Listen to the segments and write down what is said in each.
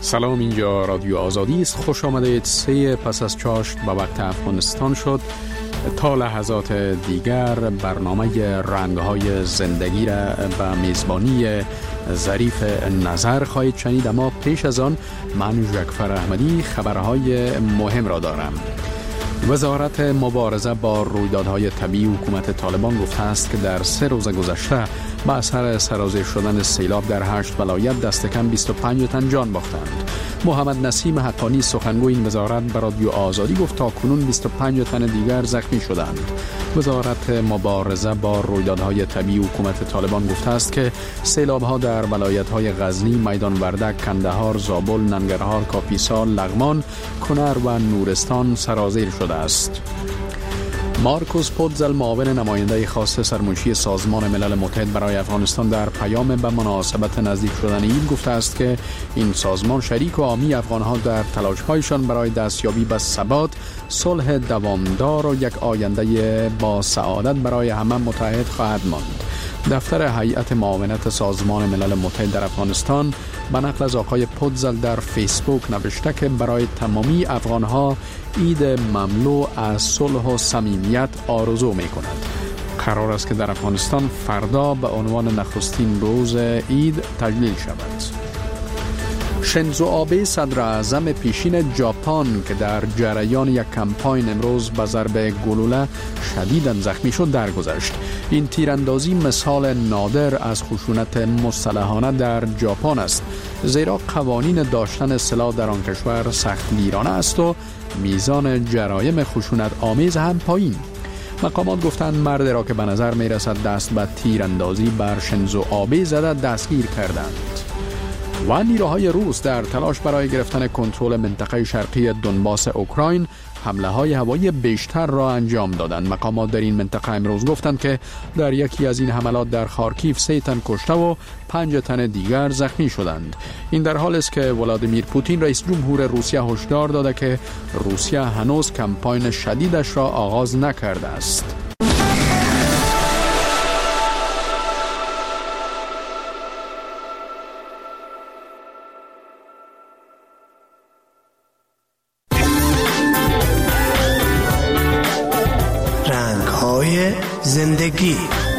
سلام، اینجا رادیو آزادی است. خوش آمدید. 3 پس از چاشت به وقت افغانستان شد. تا لحظات دیگر برنامه رنگ‌های زندگی را به میزبانی ظریف نظر خواهید شنید، اما پیش از آن من جعفر احمدی خبرهای مهم را دارم. وزارت مبارزه با رویدادهای طبیعی حکومت طالبان گفته است که در 3 روز گذشته با اثر سرازیر شدن سیلاب در 8 ولایت دست کم 25 تن جان باختند. محمد نسیم حقانی سخنگوی این وزارت به رادیو آزادی گفت تا کنون 25 تن دیگر زخمی شدند. وزارت مبارزه با رویدادهای طبیعی حکومت طالبان گفته است که سیلاب‌ها در ولایت‌های غزنی، میدان وردک، کندهار، زابل، ننگرهار، کاپیسا، لغمان، کنر و نورستان سرازیر شده است. مارکوس پودزل، معاون نماینده خاص سرمنشی سازمان ملل متحد برای افغانستان، در پیام به مناسبت نزدیک شدن عید گفته است که این سازمان شریک و حامی افغان‌ها در تلاش‌هایشان برای دستیابی به ثبات، صلح دوامدار و یک آینده با سعادت برای همه متحد خواهد ماند. دفتر هیئت معاونت سازمان ملل متحد در افغانستان به نقل از آقای پودزل در فیسبوک نوشته که برای تمامی افغان‌ها عید مملو از صلح و صمیمیت آرزو می‌کند. قرار است که در افغانستان فردا به عنوان نخستین روز عید تجلیل شود. شینزو آبه صدر اعظم پیشین ژاپن که در جریان یک کمپاین امروز به ضرب گلوله شدیداً زخمی شد درگذشت. این تیراندازی مثال نادر از خشونت مسلحانه در ژاپن است، زیرا قوانین داشتن سلاح در آن کشور سخت گیرانه است و میزان جرایم خشونت آمیز هم پایین. مقامات گفتند مرد را که به نظر می رسد دست به تیراندازی بر شینزو آبه زده دستگیر کردند. و نیروهای روس در تلاش برای گرفتن کنترل منطقه شرقی دونباس اوکراین حمله های هوایی بیشتر را انجام دادند. مقامات در این منطقه امروز گفتند که در یکی از این حملات در خارکیف 3 تن کشته و 5 تن دیگر زخمی شدند. این در حالی است که ولادیمیر پوتین رئیس جمهور روسیه هشدار داده که روسیه هنوز کمپاین شدیدش را آغاز نکرده است. زندگی.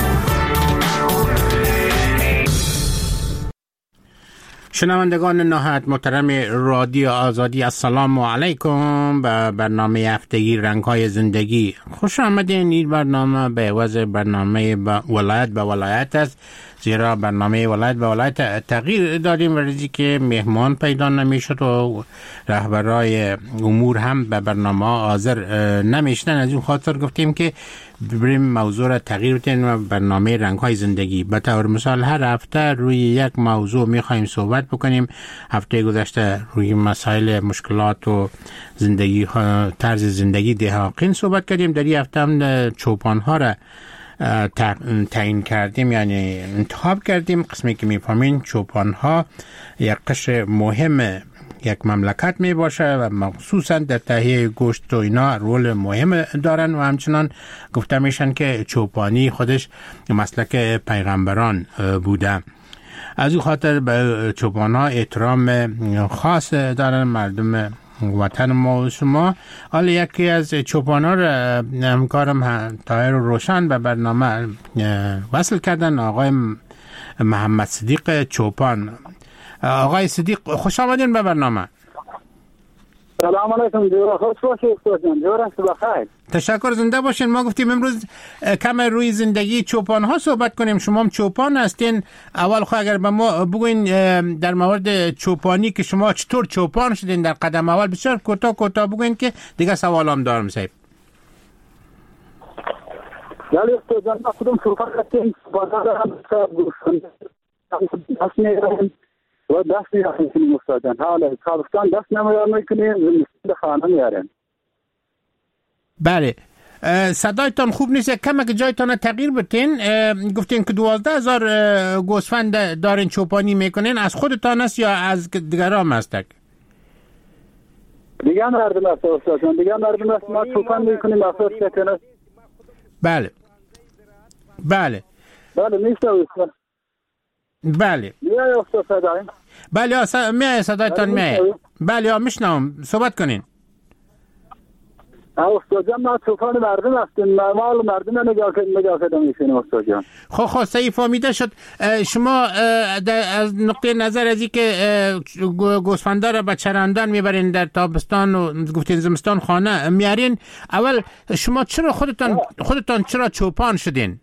شنوندگان نهایت محترم رادیو آزادی، السلام علیکم. به برنامه هفتگی رنگ‌های زندگی خوش آمدین. این برنامه به عوض برنامه ولایت به ولایت است، زیرا برنامه ولایت به ولایت تغییر دادیم ورزی که مهمان پیدا نمیشد و رهبرای امور هم به برنامه حاضر نمیشدن. از این خاطر گفتیم که بریم موضوع را تغییر بدیم و برنامه رنگ‌های زندگی به طور مثال هر هفته روی یک موضوع می‌خوایم صحبت بکنیم. هفته گذشته روی مسائل مشکلات و زندگی طرز زندگی دهقان صحبت کردیم. در این هفته هم چوپان‌ها را تعیین کردیم، یعنی انتخاب کردیم. قسمی که می‌فهمین چوپان‌ها یک قشر مهم یک مملکت می باشه و مخصوصا در تهیه گوشت و اینا رول مهم دارن و همچنان گفته میشن که چوپانی خودش مسلک پیغمبران بوده. از این خاطر به چوپان‌ها احترام خاص دارن مردم وطن ما و شما. حالا یکی از چوپان‌ها را همکارم طاهر روشن به برنامه وصل کردن، آقای محمد صدیق چوپان. آقای صدیق خوش آمدین به برنامه. سلام علیکم. جور خوش باشید استاد. جور است بخیر. تشکر، زنده باشین. ما گفتیم امروز کم روی زندگی چوپان ها صحبت کنیم. شما هم چوپان هستین. اول خو اگر به ما بگوین در مورد چوپانی که شما چطور چوپان شدین در قدم اول، بسیار کوتاه بگوین که دیگه سوالام دارم صاحب. ولی استاد جان خودم چوپان هستم. بازار هم گوشت و دست می‌کنیم استاد جان. حالا تابستان دست نمی‌کنیم، زمستان خانه میارن. بله، صدایتان خوب نیست. کمی که جایتان تغییر بدین. گفتین که 12,000 گوسفند دارین چوپانی میکنین. از خودتان است یا از دیگران است؟ دیگه مردم است استاد جان. دیگه مردم است. ما چوپان میکنیم اساس کنه. بله نیست استاد. بله. یا استاد صدایم. بله صدایتان میاد. بله میشنوم، صحبت کنین. استاد جان ما طوفان مردم هستیم، نرمال مردم نگاه کردم میشین استاد جان. خب صحیح فهمیده شد. شما از نقطه نظر از اینکه گوسفندا را به چراندن میبرین در تابستان و گفتین زمستان خانه میارین، اول شما چرا خودتان چرا چوپان شدین؟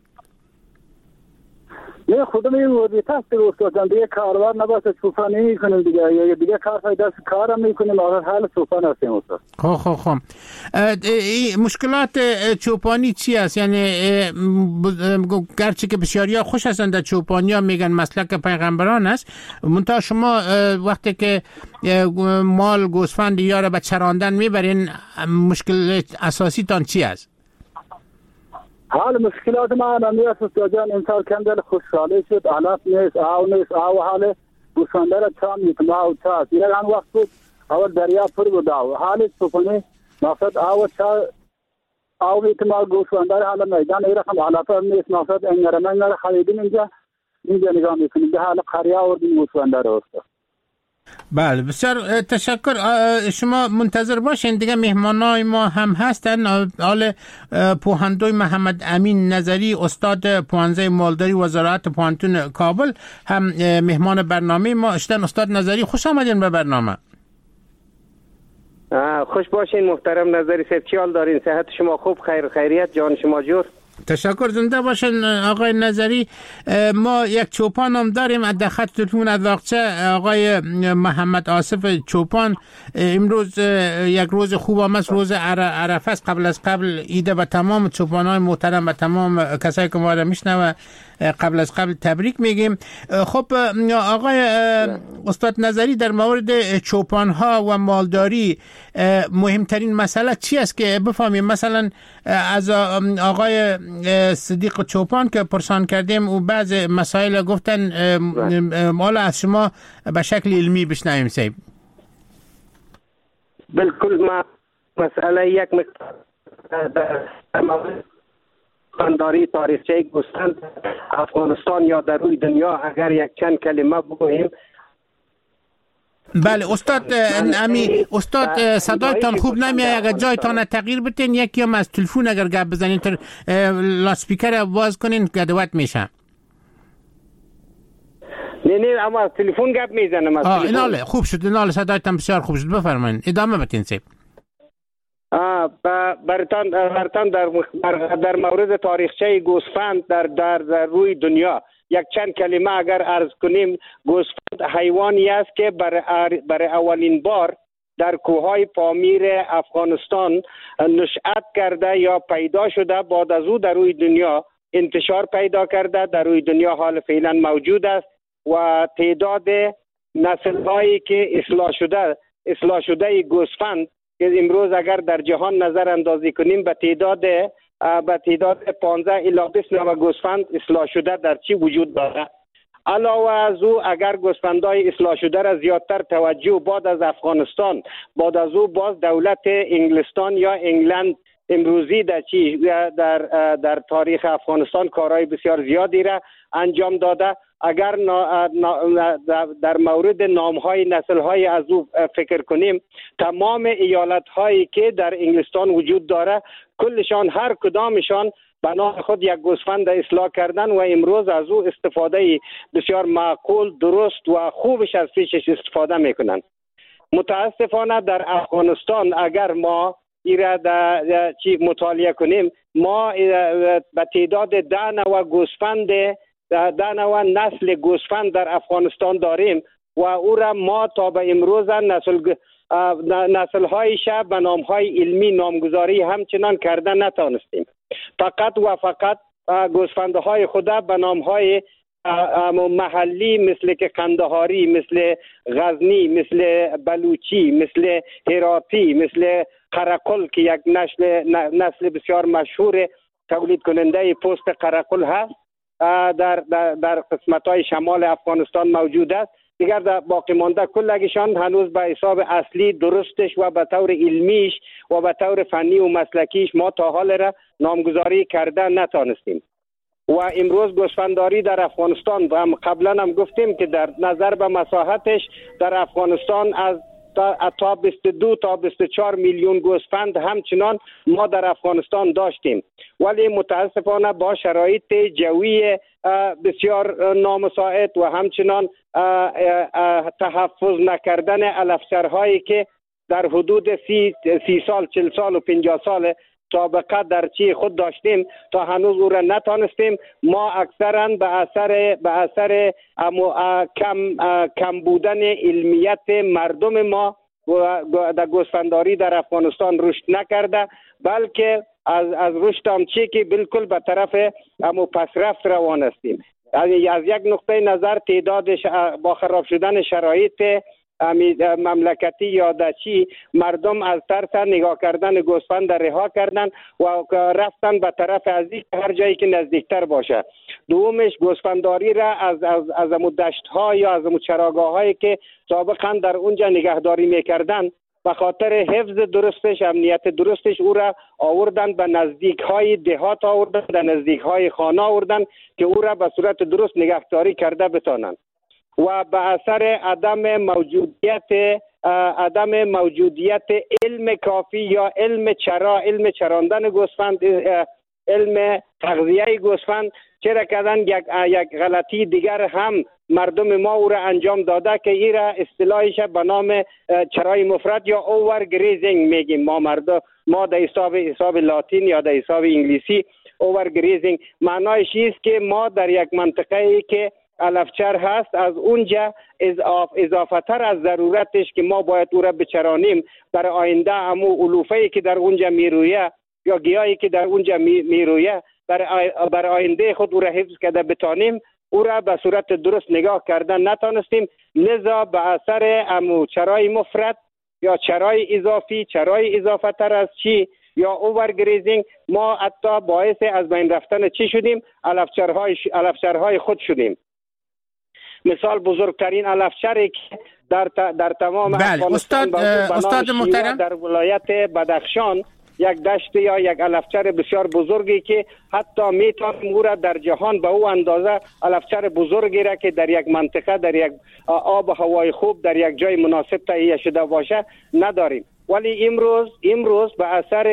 نه خودم این وظیفه است استاد جان، دیگه کاربار نباشه چوپان نمی‌کنیم دیگه کار فایده کارم می‌کنیم، آخر حال چوپان هستیم استاد. خب مشکلات چوپانی چی است؟ یعنی گرچه که بسیاریا خوش هستند در چوپانی ها میگن مسلک پیغمبران است، منتها شما وقتی که مال گوسفند یا را به چراندن میبرین، مشکل اساسی تان چی است؟ حال مشکلات ما نمیاد استاد جان، انسان کندل خوشحالی شد، علف نیست، آو حال گوسفنده را چا میتونه آو چا است. یه وقت بود اول دریا پر بود آو، حال چوپانی مقصد آو چا آو میتونه گوسفنده را حالا میدان ای رقم علف هم نیست، مقصد انگرمه را خریدیم اینجا نگاه میکنیم، به حال قریا آوردیم گوسفنده را استاد. بله بسیار تشکر. شما منتظر باشین دیگه، مهمانای ما هم هستن. آل پوهندوی محمد امین نظری، استاد پوهنځی مالداری وزارت پوهنتون کابل هم مهمان برنامه ما اشتن. استاد نظری خوش آمدین به برنامه. خوش باشین محترم نظری صاحب، چیال دارین؟ صحت شما خوب؟ خیر خیریت؟ جان شما جور؟ تشکر، زنده باشن آقای نظری. ما یک چوپان هم داریم در خط تلفن از واقچه، آقای محمد آصف چوپان. امروز یک روز خوب است، روز عرفه است. قبل عید به تمام چوپانای محترم و تمام کسایی که ما را میشنوه قبل از قبل تبریک میگیم. خب آقای استاد نظری، در مورد چوپان ها و مالداری مهمترین مسئله چی است که بفهمیم؟ مثلا از آقای صدیق چوپان که پرسان کردیم و بعض مسائل گفتن، مالا از شما به شکل علمی بشنویم سیب. بالکل، ما مسئله یک خانداری تاریخچه گوسفند افغانستان یا در روی دنیا اگر یک چند کلمه بگوییم. بله استاد صدایتان خوب نمیاد، اگر جایتان تغییر بتین یکی هم از تلفن اگر گپ بزنین تر لاسپیکر باز کنین گدوت میشه. نه اما از تلفن گپ میزنم. ایناله خوب شد، ایناله صدایتان بسیار خوب شد، بفرمایید ادامه بدین سیب. برتان در مورد تاریخچه گوسفند در روی دنیا یک چند کلمه اگر عرض کنیم، گوسفند حیوانی است که برای اولین بار در کوههای پامیر افغانستان نشأت کرده یا پیدا شده، بعد از او در روی دنیا انتشار پیدا کرده، در روی دنیا حال فعلا موجود است و تعداد نسل‌هایی که اصلاح شده گوسفند که امروز اگر در جهان نظر اندازی کنیم به تعداد 15 الی 20 نوع گوسفند اصلاح شده در چی وجود دارد. علاوه از او اگر گوسفندای اصلاح شده را زیادتر توجه بعد از افغانستان، بعد از او باز دولت انگلستان یا انگلند امروزی در تاریخ افغانستان کارهای بسیار زیادی را انجام داده. اگر در مورد نامهای نسل‌های از او فکر کنیم، تمام ایالت‌هایی که در انگلستان وجود داره کلشان هر کدامشان به نام خود یک گوسفند اصلاح کردن و امروز از او استفاده بسیار معقول، درست و خوبش از پیشش استفاده میکنند. متاسفانه در افغانستان اگر ما ایره مطالعه کنیم، ما به تعداد 10 نوع گوسفند، 10 نوع نسل گوسفند در افغانستان داریم و او را ما تا به امروز نسل‌هایش به نام‌های علمی نامگذاری همچنان کرده نتانستیم. فقط و فقط گوسفندهای خود به نام‌های محلی مثل که قندهاری، مثل غزنی، مثل بلوچی، مثل هراتی، مثل قرقل که یک نسل بسیار مشهور تولید کننده پوست قرقل هست در قسمت‌های شمال افغانستان موجود است. دیگر در باقی مانده کلگیشان هنوز به حساب اصلی درستش و به طور علمیش و به طور فنی و مسلکیش ما تا حال را نامگذاری کرده نتانستیم. و امروز گوسفنداری در افغانستان و هم قبلا هم گفتیم که در نظر به مساحتش در افغانستان از تا 22 تا 24 میلیون گوسفند همچنان ما در افغانستان داشتیم، ولی متاسفانه با شرایط جوی بسیار نامساعد و همچنان تحفظ نکردن علفچرهایی که در حدود 30 سال 40 سال و 50 سال سابقه در چی خود داشتیم تا هنوز او را نتانستیم. ما اکثرا به اثر کم بودن علمیت مردم ما در گوسفنداری در افغانستان رشد نکرده، بلکه از رشد هم چی که بالکل به طرف پسرفت روان هستیم. از یک نقطه نظر تعداد با خراب شدن شرایط مملکتی یا دچی مردم از ترس نگاه کردن گوسفند رها کردن و رفتن به طرف از هر جایی که نزدیکتر باشه. دومش گوسفنداری را از دشت ها یا از چراگاه هایی که سابقا در اونجا نگهداری میکردن به خاطر حفظ درستش، امنیت درستش او را آوردن به نزدیک های دهات، آوردن به نزدیک های خانه آوردن که او را به صورت درست نگهداری کرده بتانند. و به اثر عدم موجودیت علم کافی یا علم چراندن گوسفند، علم تغذیه گوسفند، چرا کردن یک غلطی دیگر هم مردم ما او را انجام داده که این را اصطلاحش به نام چرای مفرد یا اوور گریزینگ میگیم ما در حساب لاتین یا در حساب انگلیسی اوور گریزینگ. معنایش است که ما در یک منطقه که علفچر هست از اونجا اضافه تر از ضرورتش که ما باید او را بچرانیم برای آینده همو علوفه‌ای که در اونجا میرویه یا گیاهی که در اونجا میرویه برای آینده خود او را حفظ کرده بتانیم، او را به صورت درست نگاه کردن نتانستیم. لذا به اثر چرای مفرد یا چرای اضافه تر از چی یا اوورگریزینگ ما حتی باعث از بین رفتن چی شدیم؟ علفچرهای خود شدیم. مثال بزرگترین علفچری که در تمام افغانستان استاد محترم در ولایت بدخشان یک دشت یا یک علفچر بسیار بزرگی که حتی میتونیم او را در جهان به او اندازه علفچر بزرگی را که در یک منطقه در یک آب و هوای خوب در یک جای مناسب تهیه شده باشه نداریم. ولی امروز به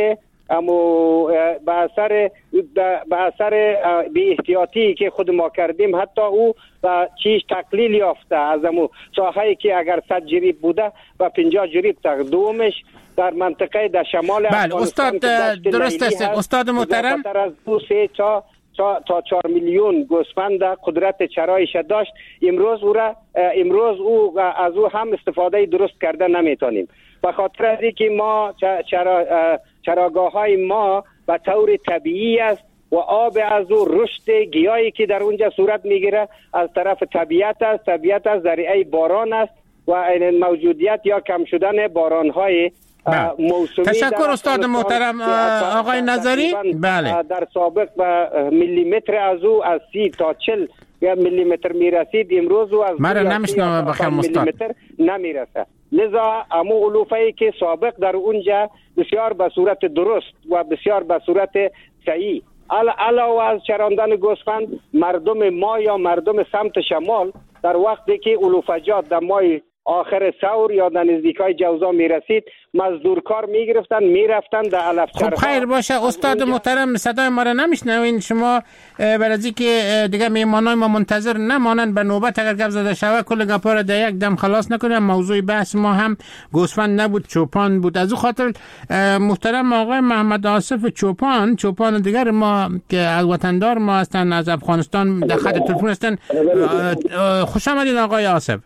اثر بی احتیاطی که خود ما کردیم حتی او چیز تقلیل یافته از ساحه‌ای که اگر 100 جریب بوده و 50 جریب دومش در منطقه در شمال بله استاد درست است استاد محترم. از 2 تا 4 میلیون گوسفند قدرت چرایش داشت. امروز از او هم استفاده درست کرده نمیتونیم به خاطر از اینکه ما چراگاه های ما به طور طبیعی است و آب از او رشد گیاهی که در اونجا صورت میگیره از طرف طبیعت است. طبیعت از ذریعه باران است و موجودیت یا کم شدن باران های موسمی. تشکر استاد محترم آقای نظری. بله در سابق میلیمتر از او از 30 تا 40 میلیمتر میرسید، امروز او از میلیمتر نمیرسه. لذا امو علوفه‌ای که سابق در اونجا بسیار به صورت درست و بسیار به صورت صحیح علاوه از چراندن گوسفند، مردم ما یا مردم سمت شمال در وقتی که علوفجات در ماه آخر ثور یا در نزدیکای جوزا میرسید مزدورکار میگرفتن میرفتن در علفچرها. خب خیر باشه استاد محترم، صدای ما را نمیشنوین شما برای که دیگه میهمانای ما منتظر نمانند به نوبت اگر گپ زده شوه کل گپا را در یک دم خلاص نکنیم. موضوع بحث ما هم گوسفند نبود، چوپان بود. از او خاطر محترم آقای محمد آصف چوپان دیگر ما که از وطندار ما هستن از افغانستان در خط تلفن هستن. خوش آمدید آقای آصف.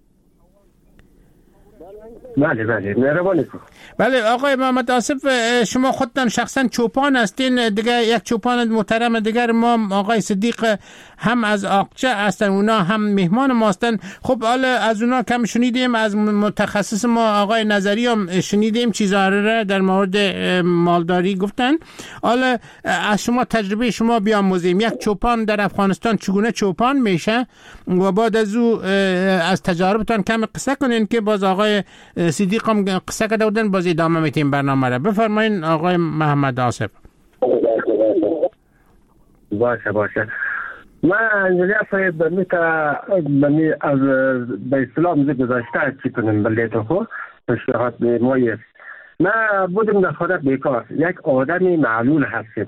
بله مهربانی کن. بله آقای محمد آصف، شما خودتان شخصا چوپان هستین، دیگه یک چوپان محترم دیگر ما آقای صدیق هم از آقچه هستن، اونا هم مهمان ما هستن. خب حالا از اونا کم شنیدیم، از متخصص ما آقای نظری هم شنیدیم چیزا را در مورد مالداری گفتن. حالا از شما تجربه شما بیاموزیم، یک چوپان در افغانستان چگونه چوپان میشه و بعد از او از تجاربتان کم قصه کنین که باز آقای صدیق هم قصه کرده بودن، باز ادامه میتیم برنامه را. بفرمایین آقای محمد آصف. باشه من انجلیا صاحب بمی از به اسلام زی گذاشته چی کنیم بلیتو خو پیشنهاد میمایست. ما بودم در خانه بیکار، یک آدم معلول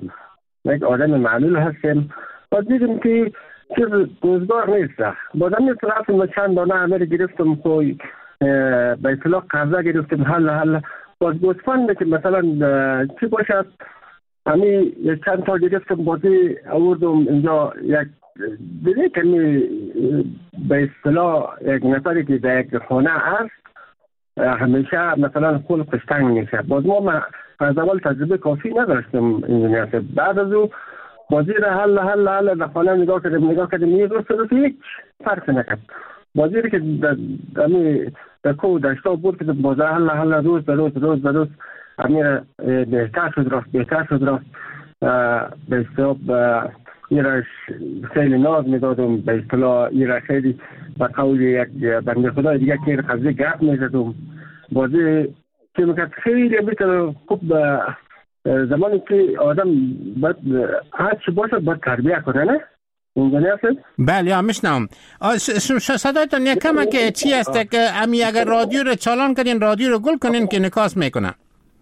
هستیم و دیدیم که چیز روزگار نیست. بازم نیست رفتم و چند دانه امیر گرفتم که به اصطلاح قرضه گرفتم حل باز گوسفند که مثلا چی باشد همی چند تا گرفتم بازی آوردم اینجا یک دیگه کمی به اصطلاح یک نفری که در یک خانه هست همیشه مثلا خلقش تنگ میشه. باز ما از اول تجربه کافی نداشتم انجینیر صاحب. بعد از او بازی را حل در خانه نگاه کردم یه روز هیچ فرق نکرد. بازی را که در کو داشتا بود که باز حل روز به روز امیر بهتر شد راست به اصطلاح ایرش خیلی ناز میدادم، به اصطلاح ایرش خیلی با قول یک بنده خدای دیگه که قضیه گپ میزدم. بازی که میکرد خیلی بیتر خوب زمانی که آدم باید هر چی باشد باید تربیه کنه نه؟ انجینیر صاحب؟ بله میشنم. صدایتان یک کمه که چی است که امی اگر رادیو رو چالان کنین رادیو رو گل کنین که نکاس میکنه.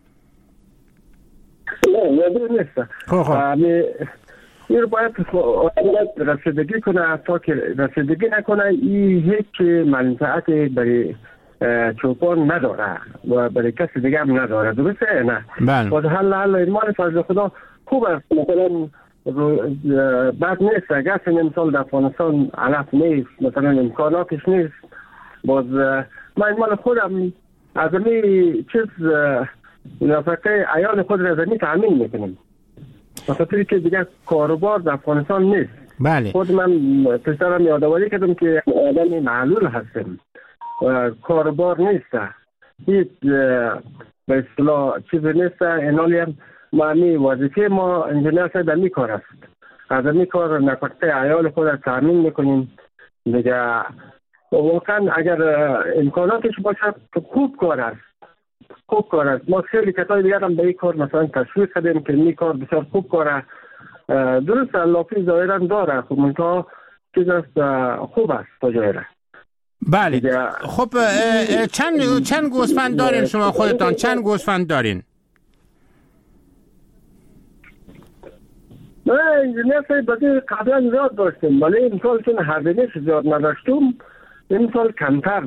نه رادیو نیست. خوب این باید رسیدگی کنه. تا که رسیدگی نکنه این هیچ منفعت برای چوپان نداره و برای کسی دیگه هم نداره. درسته نه؟ بله. حل ایمان فضل خدا خوب است. مثلا بد نیست. اگر امسال در افغانستان علف نیست، مثلا امکاناتش نیست، باز من مال خودم از این چیز نفقه عیال خود را از این تأمین میکنم. بخاطر که دیگه کاروبار در افغانستان نیست. بله. خود من پسرم یادآوری کردم که آدم معلول هستم و کاروبار نیست. هیچ به اصطلاح چیزی نیست. اینالی هم معنی وظیفه ما انجینیر صاحب در می کار است. از این کار نفقه عیال خود را تأمین میکنیم. دیگه واقعا اگر امکاناتش باشد خوب کار است. ما خیلی کسای دیگر هم به این کار مثلا تشویق کردیم که این کار بسیار خوب کاره. درست لافی ظاهرا داره خب منتها چیز است خوب است تا جایره. بله. خب چند گوسفند دارین شما خودتان؟ چند گوسفند دارین؟ من انجینیر صاحب بازی قبلا زیاد داشتیم ولی این سال چون هزینه‌اش زیاد نداشتم این سال کمتر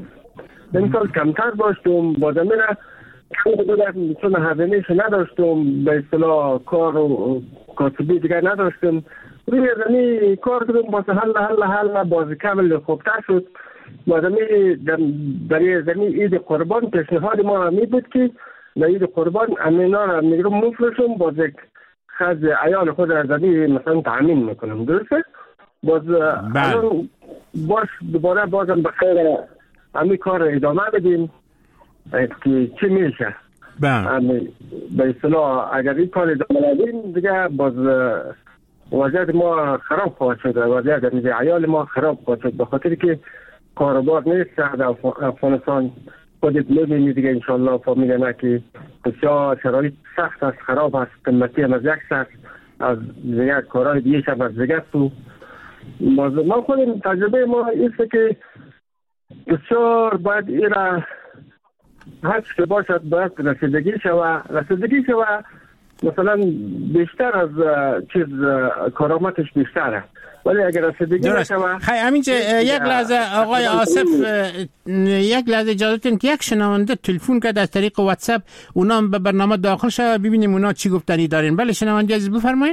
داشتم. بازم میره چون هزینه‌اش نداشتم به اصطلاح کار و کاسبی دیگه نداشتم روی زمین کار کردم. باز حل بازی کامل خوبتر شد. بازمی برای زمین عید قربان پیشنهاد ما همی بود که در عید قربان امینا را میگرم مفرشم باز یک خز عیال خود را زمین مثلا تأمین میکنم. درسته؟ باز باش دوباره بازم بخیر همی کار ادامه بدیم که چی میشه. به اصطلاح اگر این کار ادامه بدیم دیگه باز وضعیت ما خراب خواهد شد. وضعیت عیال ما خراب خواهد شد به خاطر که کاروبار نیست در افغانستان. خودت میبینی دیگه انشالله فامیل ما که بسیار شرایط سخت است، خراب است، قیمتی هم از یک سخت از دیگه کارهای دیگه شب از دیگه تو ما خودم تجربه ما ایست که بسیار باید ایره هر چه باشد باید رسیدگی شوه مثلا بیشتر از چیز کارامتش بیشتره ولی اگر رسیدگی نشوه. خیلی همینجا یک لحظه آقای آصف یک لحظه اجازه بدین که یک شنونده تلفن کرد از طریق واتساپ اونا به برنامه داخل شد ببینیم اونا چی گفتنی دارین. بله شنونده عزیز بفرمایید.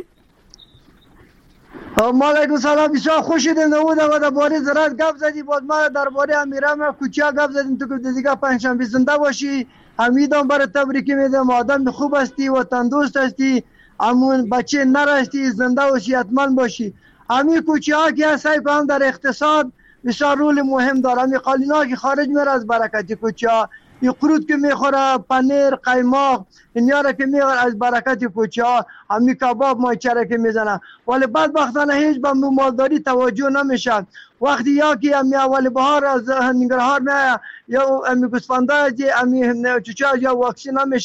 علیکم سلام. بسیار خوش شدیم نموده و درباره زراعت گپ زدی. باز ما درباره امیرم کوچیا گپ زدیم. تو که دیگه پنجشنبه زنده باشی. امیدم برای تبریک میدم. آدم خوب هستی و تندرست هستی. امون بچه نرستی زنده باشی حتما باشی. امی کوچیا که هستی هم در اقتصاد بسیار رول مهم داره. امی قالینا که خارج میره از برکت کوچیا. این قروت که میخوره پنیر قیماق اینیا را که میخوره از برکت کوچیا. امی کباب مایچره که میزنه ولی بدبختانه هیچ به مالداری توجه نمیشه. وقتی یا که امی اول بهار از ننگرهار میاد یا امی گوسفندا امی چوچا یا واکسین نمیشه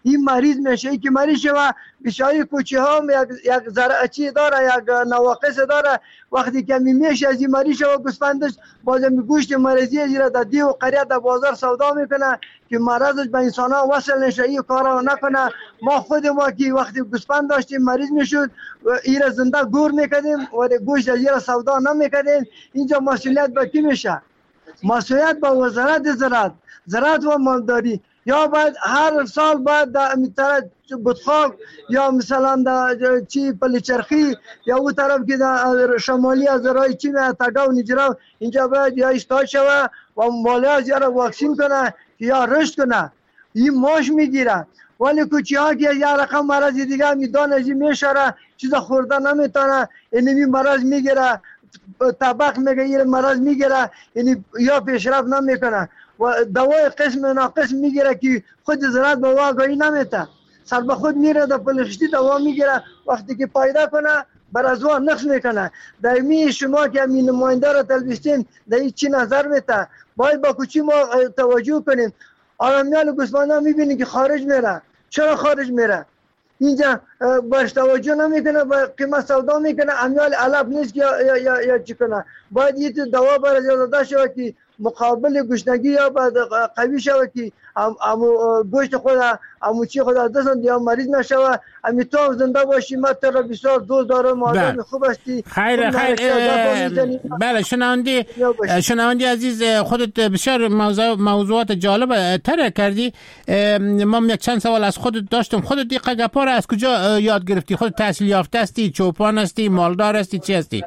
این مریض میشه. این که مریض شوه بسیاری کوچه ها یک زرعچی داره، یک نواقص داره. وقتی که میشه از این مریض شوه گوسفندش بازم گوشت مریضی زیرا در دیو قریه در بازار سودا میکنه که مرضش به انسان ها وصل نشه، این کارا نکنه. ما خود ما که وقتی گوسفند داشتیم مریض میشد ایره زنده گور میکردیم و گوشت از ایره سودا نمیکردیم. اینجا مسئولیت به کی میشه؟ مسئولیت به وزارت زراعت و مالداری. یا باید هر سال باید در طرف بطخاک یا مثلا در چی پلیچرخی یا اون طرف که در شمالی از رای چی تگا و نجرا اینجا باید یا استاد شوه و مالی از یا واکسین کنه یا رشد کنه. این ماش میگیره ولی کوچی ها که یا رقم مرض دیگه میدان از این میشاره چیز خورده نمیتونه، اینمی مرض میگیره، طبق میگه این مرض میگیره، یعنی یا پیشرفت نمیکنه و دوای قسم ناقص میگیره که خود زراعت به واقعی نمیته. سر به خود میره در پلخشتی دوا میگیره، وقتی که پایده کنه بر از وان نقص میکنه. دائمی شما که همین نماینده را تلویستین در این چی نظر میته؟ باید با کوچی ما توجه کنیم. آرامیال گوسفندا میبینی که خارج میره. چرا خارج میره؟ اینجا باش توجه نمیکنه، با قیمت سودا میکنه، امیال علف نیست یا چی کنه. باید یه دوا برای داده شود که مقابل گوشنگی یا بعد قوی شود که گوشت خود چی خود دستند یا مریض نشود. امی تو هم زنده باشی، ما تو را بسیار دوست دارم، آدم خوب هستی. خیر. بله شنوندی عزیز، خودت بسیار موضوعات جالب تر کردی. ما یک چند سوال از خودت داشتم. خودت این گپا را از کجا یاد گرفتی؟ خودت تحصیل یافته هستی، چوپان هستی، مالدار هستی، چی هستی؟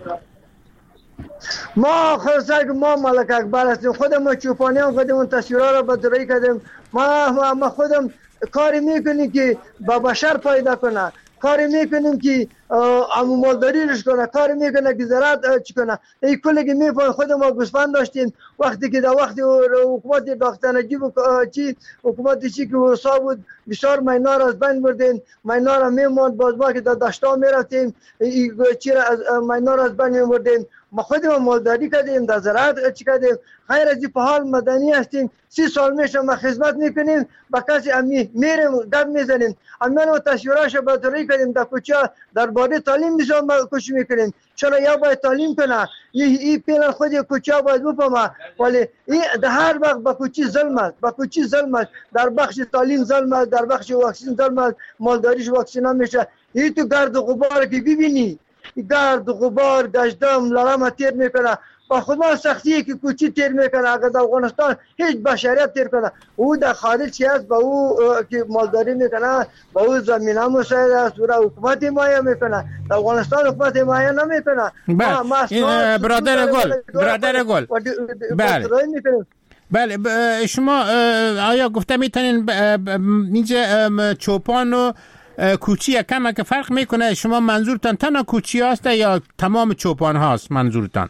ما خلاصه که ما ملک اکبر هستیم، خودمون چوپانی هم خودمون تصویرها را بدرایی کردیم. ما خودم کاری میکنیم که با بشر پیدا کنه، کاری میکنیم که مالداری رشد کنه، کاری میکنه که زراعت چی کنه. این کلی که میفهم خود ما گوسفند داشتیم وقتی که در وقت حکومت دکتر نجیب چی حکومت چی که وسا بود بسیار مینا را از بین بردیم. مینا را میموند باز ما که در دشتا میرفتیم چی را از مینا را از بین میبردیم. ما خودمون مالداری کردیم، در زراعت چی کردیم. غیر از این په حال مدنی هستیم. 30 سال میشه ما خدمت میکنیم، با کسی امی میریم گپ میزنیم. اما تصویراش بدری کردیم در کوچه در باره تعلیم میشم کوشش میکنیم. چرا یا باید تعلیم کنه، این پیل خود کوچه باید بفهمه، ولی این در هر وقت با کوچه ظلم است، با کوچه ظلم است. در بخش تعلیم ظلم است، در بخش واکسین ظلم است، مالداریش واکسین نمیشه. این تو گرد و غبار که ببینی، گرد و غبار گشتم لرم تیر میکنه. با خدا سختی که کوچی تیر میکنه. اگر در افغانستان هیچ بشریت تیر کنه، او در خارج چی است؟ با او که مالداری میکنه، با او زمینه مساعد است، او را حکومت حمایه میکنه. در افغانستان حکومت حمایه نمیکنه. برادر گل بله شما آیا گفته میتونین اینجا چوپان و کوچی کم که فرق میکنه؟ شما منظورتان تنها کوچی هست یا تمام چوپان هاست منظورتان؟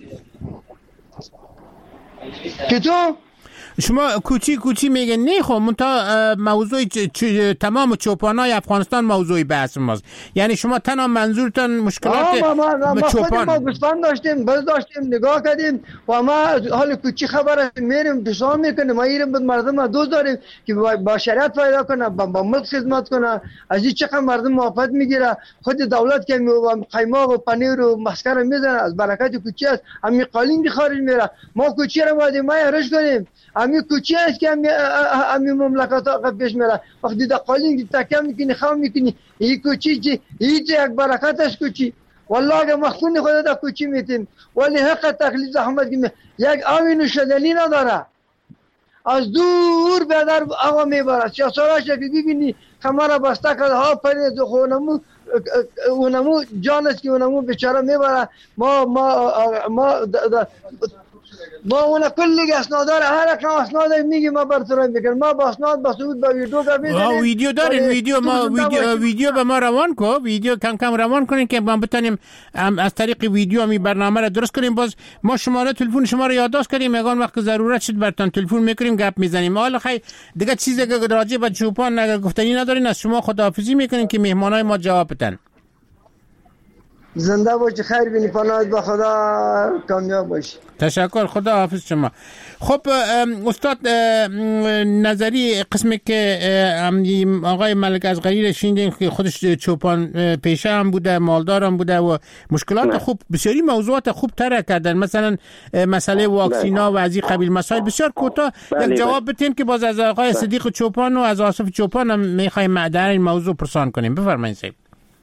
که تو شما کوچی میگن نه خب منتها موضوع تمام چوپانای افغانستان موضوعی بحث ماست. یعنی شما تنها منظورتان مشکلات چوپان؟ ما گوسفند داشتیم، بز داشتیم، نگاه کردیم و ما حال کوچی خبر میریم دشمن میکنیم. ما ایرم بود مردم دوست داریم که با شریعت پیدا کنه، با ملک خدمت کنه. از این چقدر مردم موافقت میگیره. خود دولت که قیماق و پنیر و مسکر میزنه از برکت کوچی است. همین قالین خارج میره. ما کوچی رو باید ما رشد کنیم. امی کوچی است که امی مملکت ها پیش میره. وقتی در قالین تکیه میکنی خواه میکنی، این کوچی چی؟ این یک برکت است کوچی. والله اگر مخفون خود در کوچی میتیم، ولی حق تکلیف زحمت که یک آوی نوشیدنی نداره. از دور به در آقا میبرد. سیاساراش که ببینی کمر بسته کرده ها پرید اونمو جان است که اونمو بیچاره میبره. ما اون کلی اسنادار هر رقم اسناد میگی ما برطرف میکنیم. ما با اسناد با ثبوت با ویدیو میذاریم. ویدیو دارین؟ ویدیو به ما روان کو، ویدیو کم روان کنین که ما بتونیم از طریق ویدیو می برنامه را درست کنیم. باز ما شماره تلفن شما رو یادداشت کردیم، یگان وقت ضرورت شد براتون تلفن میکنیم گپ میزنیم. حالا خیلی دیگه چیزی که راجع به چوپان اگر گفتنی ندارین از شما خداحافظی میکنیم که مهمانای ما جواب بدن. زنده باشی، خیر بینی، پناهت به خدا، کامیاب باشی. تشکر، خدا حافظ شما. خب استاد نظری قسمی که آقای ملک اصغری رو شنیدیم که خودش چوپان پیشه هم بوده، مالدار هم بوده و مشکلات خوب بسیاری موضوعات خوب طرح کردن، مثلا مسئله واکسینا و از این قبیل مسائل. بسیار کوتاه یک جواب بدین که باز از آقای صدیق چوپان و از آصف چوپان هم میخوایم در این موضوع پرسان کنیم. بفرمایید صاحب.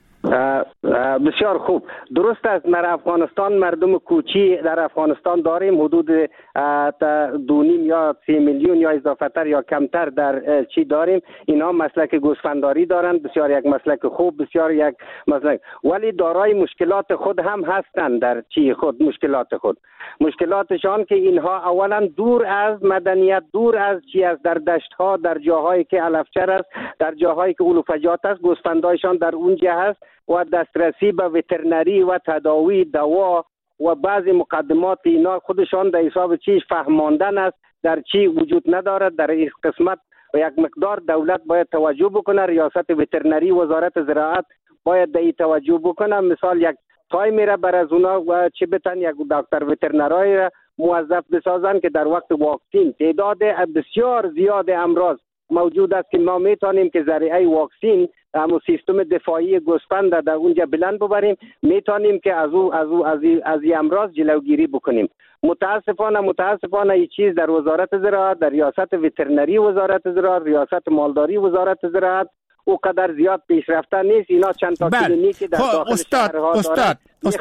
بسیار خوب. درست است. در افغانستان مردم کوچی در افغانستان داریم، حدود 2.5 یا 3 میلیون یا اضافه تر یا کمتر در چی داریم. اینا مسلک گوسفنداری دارند، بسیار یک مسلک خوب، بسیار یک مسلک، ولی دارای مشکلات خود هم هستند. در چی خود مشکلاتشان که اینها اولا دور از مدنیت، دور از چی است، در دشت ها، در جاهایی که علفچر است، در جاهایی که علوفجات است، گوسفندایشان در اونجا هست و دسترسی به وترنری و تداوی، دوا و بعضی مقدمات اینا خودشان در حساب چیز فهماندن است، در چی وجود ندارد. در این قسمت و یک مقدار دولت باید توجه بکنه، ریاست وترنری، وزارت زراعت باید در این توجه بکنه. مثال یک تای میره بر از اونا و چه بتن یک دکتر وترنرای را موظف بسازن که در وقت واکسین تعداد بسیار زیاد امراض موجود است که ما میتونیم که ذریعه واکسین اما سیستم دفاعی گوسفند در اونجا بلند ببریم، میتونیم که از این امراض جلوگیری بکنیم. متاسفانه این چیز در وزارت زراعت، در ریاست وترنری وزارت زراعت، ریاست مالداری وزارت زراعت او قدر زیاد پیشرفته نیست. اینا چند تا کلینیکی در داخل شهرها دارند.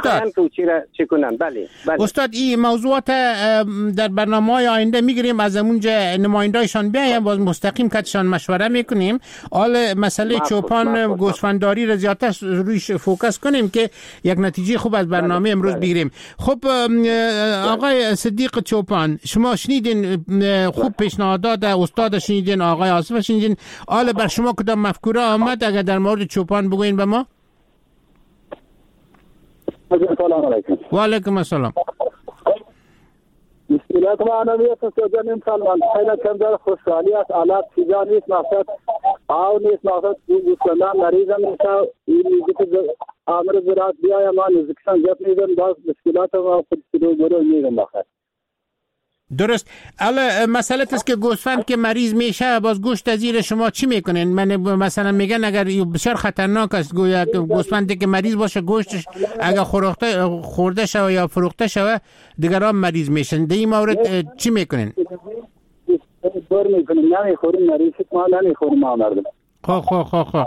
بله. استاد این موضوعات در برنامه‌های آینده میگیریم، از اونجا نماینده‌شان بیایم باز مستقیم کاتشان مشوره میکنیم. حال مسئله چوپان گوسفنداری را زیادتر رویش فوکس کنیم که یک نتیجه خوب از برنامه امروز بگیریم. خب آقای صدیق چوپان، شما شنیدین خوب پیشنهادات استاد شنیدین، آقای آصف شنیدین. حال بر شما کدام مفکوره آمد اگر در مورد چوپان بگوین به ما؟ السلام علیکم. و علیکم السلام. مشکلات معنویت سوجن انسان خیلی کم در خوشحالی است. آلات چیزا نیست، مقصد آو نیست، مقصد گوسفندان مریض هم نیست. این که آمر زراعت بیایم ما نزدیکشان زیاد میدن، باز مشکلات ما خود رو میدن بخیر. درست. الا مسئله است که گوسفند که مریض میشه باز گوشت زیر شما چی میکنین؟ من مثلا میگن اگر بسیار خطرناک است گوسفندی که مریض باشه گوشتش اگر خورده شوه یا فروخته شوه دیگران مریض میشن. در این مورد چی میکنین؟ نمیخوریم، مریض ما نمیخوریم مردم. خب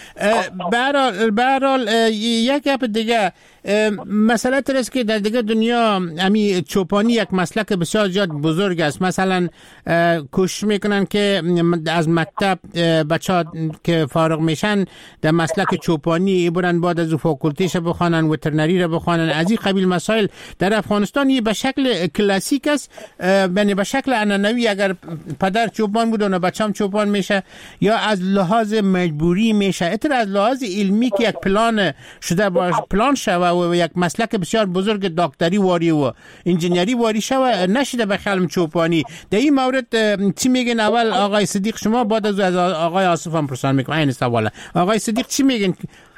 برحال یک گپ دیگه مسئله است که در دیگه دنیا امی چوپانی یک مسلک بسیار زیاد بزرگ است. مثلا کوشش میکنن که از مکتب بچه‌ها که فارغ میشن در مسلک چوپانی برن، بعد از فاکولتیش بخوانن، وترنری رو بخوانن. از این قبیل مسائل در افغانستان به شکل کلاسیک است، یعنی به شکل عنعنوی. اگر پدر چوپان بود و بچه‌م چوپان میشه، یا از لحاظ مجبوری میشه، اتر از لحاظ علمی که یک پلان شده باشه، پلان شوه و یک مسلک بسیار بزرگ دکتری واری و انجینری واری شوه، نشده به خلم چوپانی. در این مورد چی میگن؟ اول آقای صدیق شما، بعد از آقای آصف هم پرسان میکنم این سواله. آقای صدیق چی میگن؟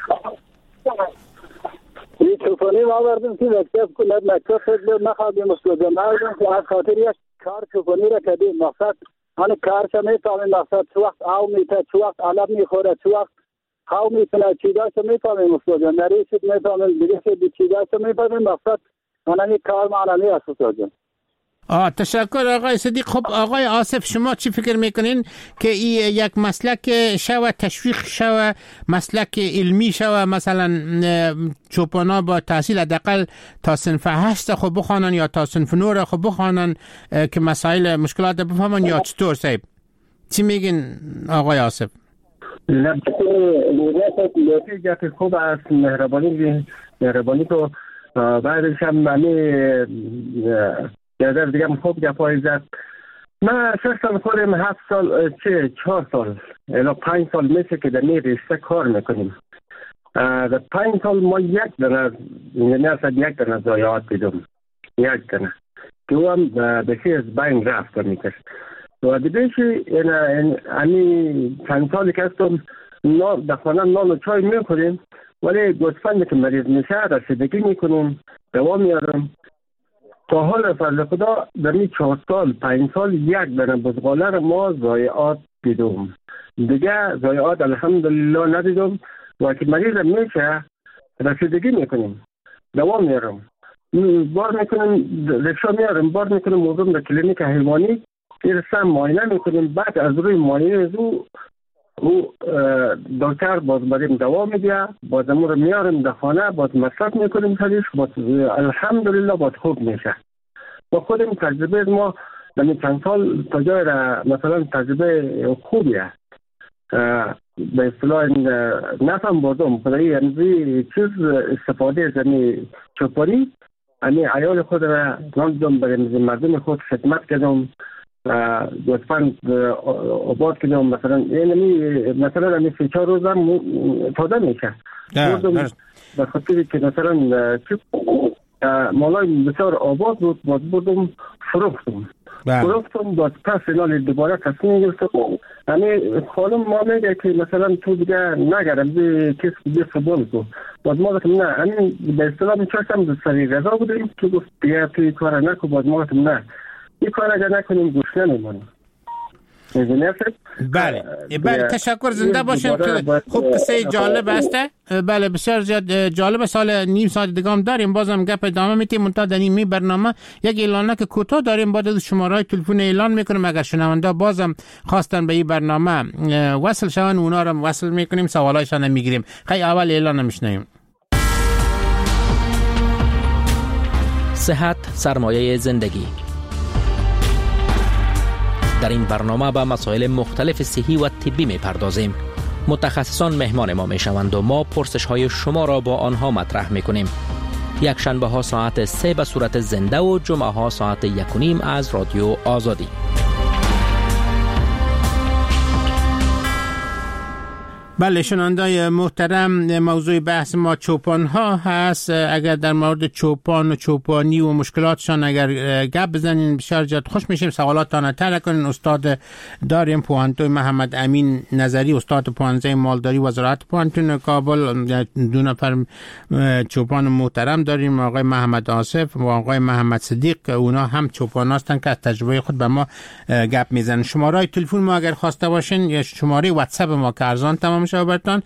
این چوپانی ما بردیم که مکتب خیلی نخواهدیم مسئولیت مردم که از خاطر یک کار چوپانی را کردیم. مقصد آن کارش میتونیم، مقصد چه وقت آو میته، چه وقت علب میخوره، چه وقت خاو میتونه، چیزاش میتونیم مسئولیت نریشت میتونیم دیگه چیزاش میتونیم. مقصد آنمی کار معنی است مسئولیت. تشکر آقای صدیق. خب آقای آصف شما چی فکر میکنین که این یک مسلک شوه، تشویق شوه، مسلک علمی شوه، مثلا چوپانا با تحصیل حداقل تا صنف 8 خب بخوانن یا تا صنف 9 خب بخوانن که مسائل مشکلات بفهمن، یا چطور صاحب؟ چی میگین آقای آصف؟ لطفی خوب است. مهربانی تو بعدش هم یادر دیگه خوب گفایی زد. من 6 سال خودم 7 سال 4 سال الا 5 سال میشه که در این رشته کار میکنیم. در 5 سال ما یک دانه ضایعات دیدم، یک دانه که او هم بسی از بین رفت میکرد. و دیدهشی چند سالی که هستم در خانه نان و چای میخوریم ولی گوسفندی که مریض میشه رسیدگی میکنیم، دوا میارم. تا حال فضل خدا در این 4 سال 5 سال یک دانه بزغاله را ما ضایعات دیدم، دیگه ضایعات الحمدلله ندیدم. و که مریض میشه رسیدگی میکنیم، دوا میارم، بار میکنیم، رکشا میارم، بار میکنیم، موضوع در کلینیک حیوانی ایرسا معاینه میکنیم. بعد از روی معاینه او دکتر باز بریم دوا میده، باز امور میارم در خانه، باز مصرف میکنیم سریش، باز الحمدلله باز خوب میشه. با خودم تجربه ما در چند سال تا جای را مثلا تجربه خوبیه. به اصطلاح نفهم بردم خدایی امزی چیز استفاده زمین چوپانی امی عیال خود را راندم برای مردم خود خدمت کردم، گوسفند آباد کردم. مثلا امی 3-4 روز هم تازه میشه به خاطری که مثلا مالای بسیار آباد بود، باز بردم فروختم باز پس اینال دوباره تصمیم گرفتم. یعنی خانم ما میگه که مثلا تو دیگه نگرم کس دیگه سبول کو، باز ما گفتم نه، یعنی به اصطلاح میچاشتم سری غذا بودیم تو گفت دیگه توی کار نکن، باز ما گفتم نه، این کار اگر نکنیم گوش نمیمونیم. بله تشکر، زنده باشین. خوب قصه جالب هسته. بله بسیار جالب. سال نیم ساعت دیگه هم داریم، بازم گپ ادامه میتیم. منتها در این برنامه یک اعلانه که کوتاه داریم، بعد از شماره‌های تلفن اعلان میکنیم. اگر شنونده بازم خواستن به این برنامه وصل شون، اونا رو وصل میکنیم، سوالایشان میگیریم. خیلی اول اعلان میشنیم. صحت سرمایه زندگی. در این برنامه به مسائل مختلف صحی و طبی می‌پردازیم. متخصصان مهمان ما میشوند و ما پرسش‌های شما را با آنها مطرح می‌کنیم. یک شنبه ها ساعت 3 به صورت زنده و جمعه ها ساعت 1:30 از رادیو آزادی. بله شنوندای محترم، موضوع بحث ما چوپان ها هست. اگر در مورد چوپان و چوپانی و مشکلاتشان اگر گپ بزنین بسیار جد خوش میشیم. سوالاتتان طرح کنین. استاد داریم پوهنتون محمد امین نظری، استاد پوهنځی مالداری وزارت پوهنتون کابل. 2 نفر چوپان محترم داریم، آقای محمد آصف و آقای محمد صدیق، اونا هم چوپان هستن که از تجربه خود به ما گپ میزنن. شماره تلفن ما اگر خواسته باشین یا شماره واتساپ ما که ارزان تمام شابرتان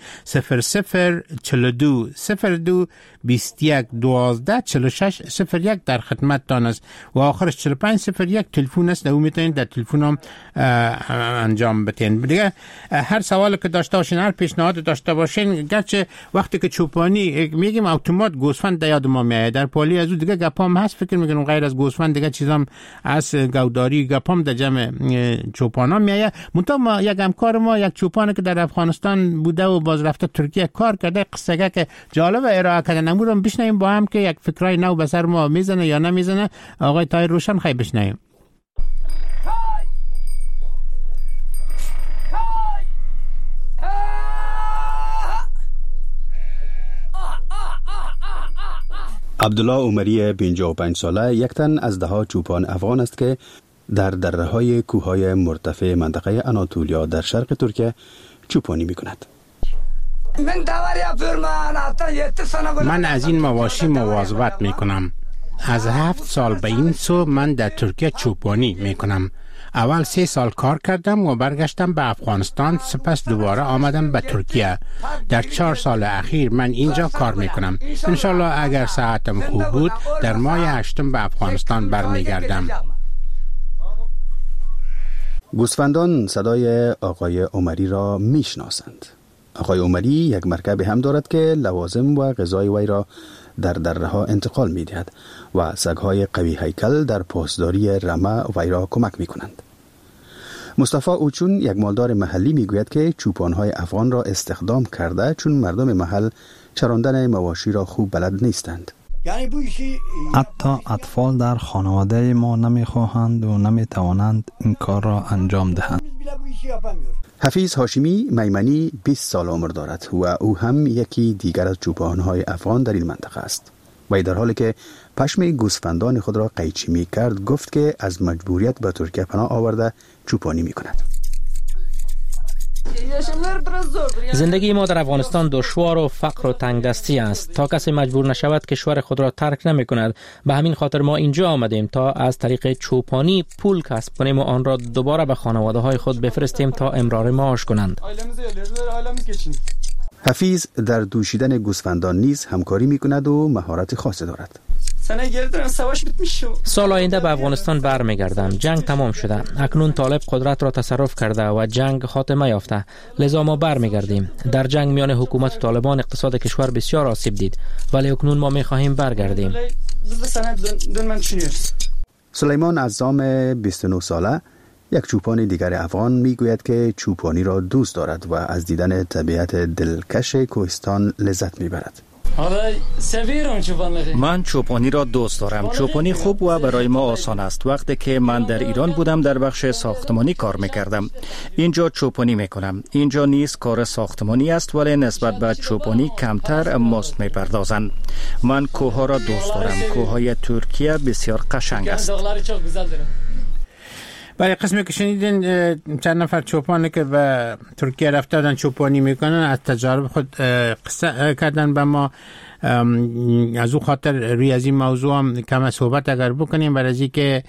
0042 02 21 12 46 01 در خدمت تان است و آخرش 4501 تلفن است. او میتونید در تلفن هم انجام بدین. دیگه هر سوالی که داشته باشین، هر پیشنهاد داشته باشین، گرچه وقتی که چوپانی میگیم اتومات گوسفند یاد ما میاد، در پالی از دیگه گپام هست، فکر میکنم غیر از گوسفند دیگه چیزام از گوداری گپام در جمع چوپانا میاد. منتها یک همکار ما یک چوپانی که در افغانستان بوده و باز رفته ترکیه کار کرده، قصه که جالب ارائه کردن، امورم بشنویم با هم که یک فکرای نو به سر ما میزنه یا نمیزنه. آقای طاهر روشن خیلی بشنویم. عبدالله عمری 55 ساله یک تن از 10 چوپان افغان است که در دره‌های کوههای مرتفع منطقه آناتولیا در شرق ترکیه چوپانی می‌کند. من از این مواشی مواظبت میکنم. از 7 سال به این سو من در ترکیه چوپانی میکنم. اول 3 سال کار کردم و برگشتم به افغانستان، سپس دوباره آمدم به ترکیه. در 4 سال اخیر من اینجا کار میکنم. انشالله اگر صحتم خوب بود در ماه 8 به افغانستان برمیگردم. گوسفندان صدای آقای عمری را میشناسند. آقای عمری یک مرکب هم دارد که لوازم و غذای وی را در دره‌ها انتقال می‌دهد و سگ‌های قوی هیکل در پاسداری رمه وی را کمک می‌کنند. مصطفی اوچون یک مالدار محلی میگوید که چوپان‌های افغان را استخدام کرده چون مردم محل چراندن مواشی را خوب بلد نیستند. حتی اطفال در خانواده ما نمی‌خواهند و نمی‌توانند این کار را انجام دهند. حفیظ هاشمی میمنی 20 سال عمر دارد و او هم یکی دیگر از چوپان‌های افغان در این منطقه است. و در حالی که پشم گوسفندان خود را قیچی می کرد گفت که از مجبوریت به ترکیه پناه آورده چوپانی می کند. زندگی ما در افغانستان دشوار و فقر و تنگدستی است. تا کسی مجبور نشود کشور خود را ترک نمی کند. به همین خاطر ما اینجا آمدیم تا از طریق چوپانی پول کسب کنیم و آن را دوباره به خانواده های خود بفرستیم تا امرار معاش کنند. حفیظ در دوشیدن گوسفندان نیز همکاری می کند و مهارت خاصی دارد. سال آینده به افغانستان برمیگردم. جنگ تمام شده. اکنون طالب قدرت را تصرف کرده و جنگ خاتمه یافته. لذا ما برمیگردیم. در جنگ میان حکومت و طالبان اقتصاد کشور بسیار آسیب دید، ولی اکنون ما میخواهیم برگردیم. سلیمان عزام 29 ساله یک چوپان دیگر افغان میگوید که چوپانی را دوست دارد و از دیدن طبیعت دلکش کوهستان لذت میبرد. من چوپانی را دوست دارم. چوپانی خوب و برای ما آسان است. وقتی که من در ایران بودم در بخش ساختمانی کار میکردم. اینجا چوپانی میکنم. اینجا نیز کار ساختمانی است، ولی نسبت به چوپانی کمتر مزد میپردازند. من کوه را دوست دارم. کوههای ترکیه بسیار قشنگ است. برای قسمی که شنیدین چند نفر چوپانی که به ترکیه رفته بودن چوپانی میکنن از تجارب خود قصه کردن به ما. از او خاطر روی از این موضوع هم کم صحبت اگر بکنیم، برای از اینکه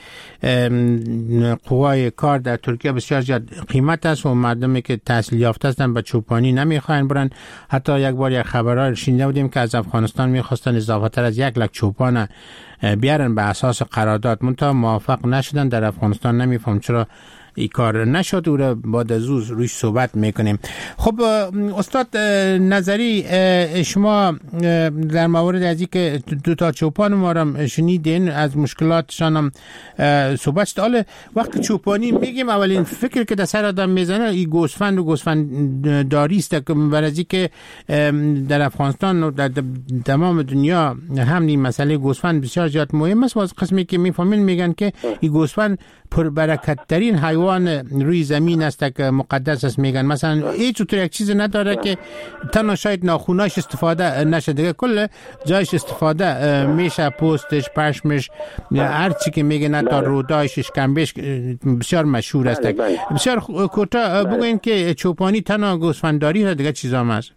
قوای کار در ترکیه بسیار زیاد قیمت است و مردمی که تحصیل یافته هستند به چوپانی نمیخواین برن. حتی یک بار یک خبرها شنیده بودیم که از افغانستان میخواستن اضافه تر از 1 لک چوپان بیارن به اساس قرارداد، منتها موافق نشدن. در افغانستان نمیفهم چرا این کار نشد. او را بعد از روش صحبت میکنیم. خب استاد نظری، شما در مورد از اینکه دو تا چوپان ما را شنیدین، از مشکلاتشان هم صحبت شد. حالا وقتی چوپانی میگیم اولین فکر که در سر آدم میزنه این گوسفند و گوسفند داری است، برای از اینکه در افغانستان و در تمام دنیا همین مسئله گوسفند بسیار زیاد مهم است و از قسمی که میفهمین میگن که این گوسفند پربرکت ترین حیوان روی زمین است که مقدس است. میگن مثلا هیچ طور یک چیز نداره که تنها شاید ناخوناش استفاده نشه، دیگه کل جایش استفاده میشه، پوستش، پشمش، هر چی که میگن، حتی رودایش، اشکمبش بسیار مشهور است. بسیار کوتاه بگوین که چوپانی تنها گوسفندداری یا دیگه چیزا هم هست؟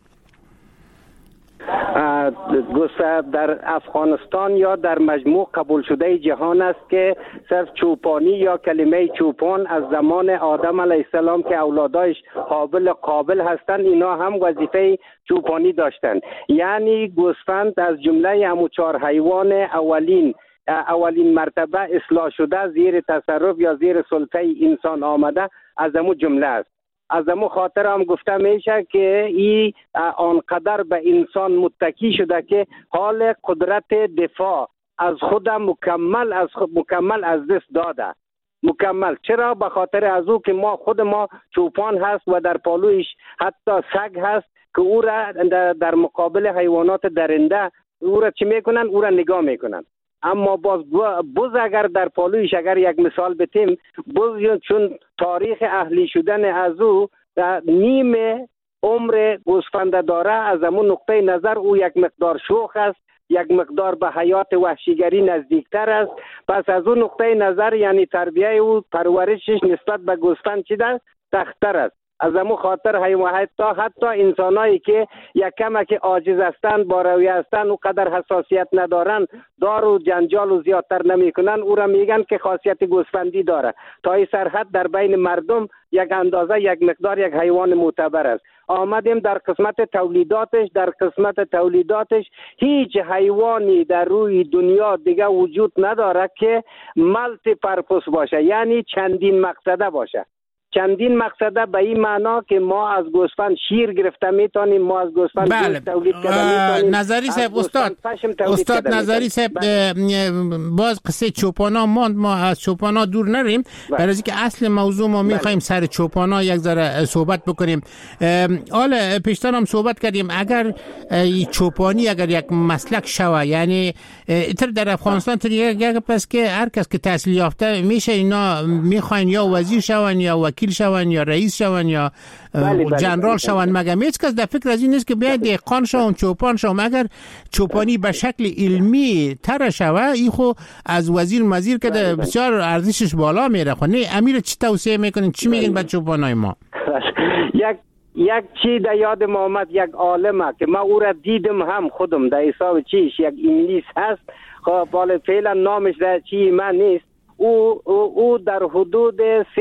در افغانستان یا در مجموع قبول شده جهان است که صرف چوپانی یا کلمه چوپان از زمان آدم علیه السلام که اولادایش حابل قابل هستند، اینا هم وظیفه چوپانی داشتند. یعنی گوسفند از جمله همو 4 حیوان اولین مرتبه اصلاح شده زیر تصرف یا زیر سلطه انسان آمده از همو جمله است. از همون خاطر هم گفته میشه که این آنقدر به انسان متکی شده که حال قدرت دفاع از خود مکمل از دست داده. مکمل. چرا؟ به خاطر از او که خود ما چوپان هست و در پالویش حتی سگ هست که او را در مقابل حیوانات درنده او را چی میکنن؟ او را نگاه میکنن. اما باز بز اگر در پالویش اگر یک مثال بتیم، بز چون تاریخ اهلی شدن از او نیم عمر گوسفند داره، از همون نقطه نظر او یک مقدار شوخ است، یک مقدار به حیات وحشیگری نزدیکتر است. پس از اون نقطه نظر یعنی تربیه او، پرورشش نسبت به گوسفند چی است؟ سخت‌تر است. از همون خاطر حتی انسانایی که یک کمک عاجز هستند، با رویه هستند، و قدر حساسیت ندارن، دار و جنجال و زیادتر نمیکنن، او را میگن که خاصیت گوسفندی داره. تا این سرحد در بین مردم یک اندازه یک مقدار یک حیوان معتبر است. آمدیم در قسمت تولیداتش هیچ حیوانی در روی دنیا دیگه وجود نداره که ملتی پرپس باشه، یعنی چندین مقصده باشه. چندین مقصده به این معنا که ما از گوسفند شیر گرفته میتونیم، ما از گوسفند گوشت تولید کرده میتونیم. نظری صاحب، استاد نظری صاحب، باز قصه چوپانا ماند، ما از چوپانا دور نریم، برای اینکه اصل موضوع ما میخوایم سر چوپانا یک ذره صحبت بکنیم. حالا پیشتر هم صحبت کردیم اگر چوپانی اگر یک مسلک شوه، یعنی اتر در افغانستان یک پس که هر کس که تحصیل یافته میشه اینا میخواین یا وزیر شون یا وکیل شون یا رئیس شون یا جنرال شون، مگه هیچ کس در فکر از این نیست که بیاید دهقان شون، چوپان شون. اگر چوپانی به شکل علمی تر شوه، ای خو از وزیر که بسیار ارزشش بالا میره. خو نه، امیر چی توصیه میکنین؟ چی میگین به چوپانای ما؟ یک چی در یاد ما آمد، یک عالمه که ما او را دیدم هم خودم در حساب چیش، یک انگلیس هست، خب بالا فعلا نامش در چی من نیست. او در حدود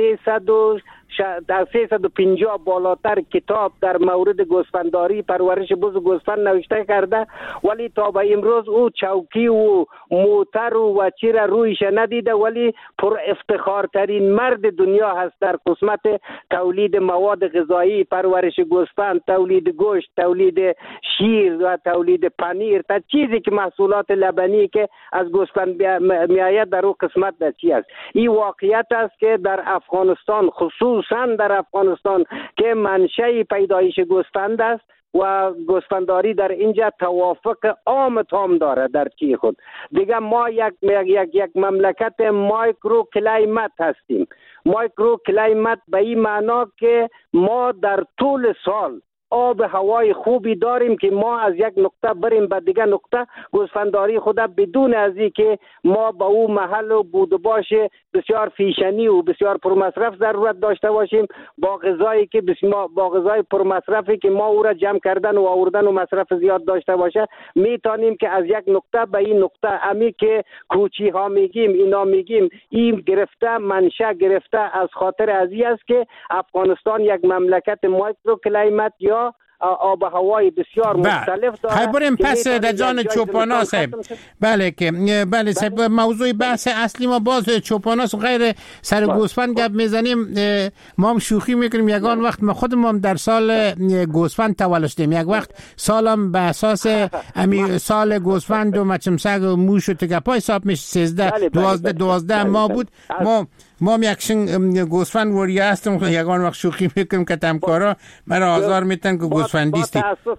350 بالاتر کتاب در مورد گوسفنداری، پرورش بز و گوسفند نوشته کرده، ولی تا به امروز او چوکی و موتر و چیره رویش ندیده، ولی پر افتخارترین مرد دنیا هست در قسمت تولید مواد غذایی، پرورش گوسفند، تولید گوشت، تولید شیر و تولید پنیر، تا چیزی که محصولات لبنی که از گوسفند میآید در او قسمت در چی است. این واقعیت است که در افغانستان، خصوصا در افغانستان که منشأ پیدایش گوسفند است و گوسفنداری در اینجا توافق عام تام داره در چی خود. دیگه ما یک مملکت مایکرو کلایمت هستیم. مایکرو کلایمت به این معنا که ما در طول سال آب هوای خوبی داریم که ما از یک نقطه بریم به دیگه نقطه گوسفنداری خدا بدون از این که ما با او محل و بود و باش بسیار فیشنی و بسیار پرمصرف ضرورت داشته باشیم، با غذایی که با غذای پرمصرفی که ما او را جمع کردن و آوردن و مصرف زیاد داشته باشه، میتونیم که از یک نقطه به این نقطه، امی که کوچی ها میگیم اینا میگیم، این گرفته منشأ گرفته از خاطر ازی است که افغانستان یک مملکت مایکرو کلایمت یا آب هوای بسیار مختلف داره. بریم پس در جان چوپانا صاحب. بله صاحب، موضوع بحث اصلی ما باز چوپانا غیر سر گوسفند گپ میزنیم. ما هم شوخی میکنیم یگان وقت ما خودمون هم در سال گوسفند تولد شدیم، یک وقت سالم به اساس سال گوسفند و مچمسگ و موش و تگپای حساب میشه 12 ما بود. ما یکشن گوسفند وریه هستم، یگان وقت شوخی میکنیم که تمکارا مرا آزار میتن که گوسفندیستی.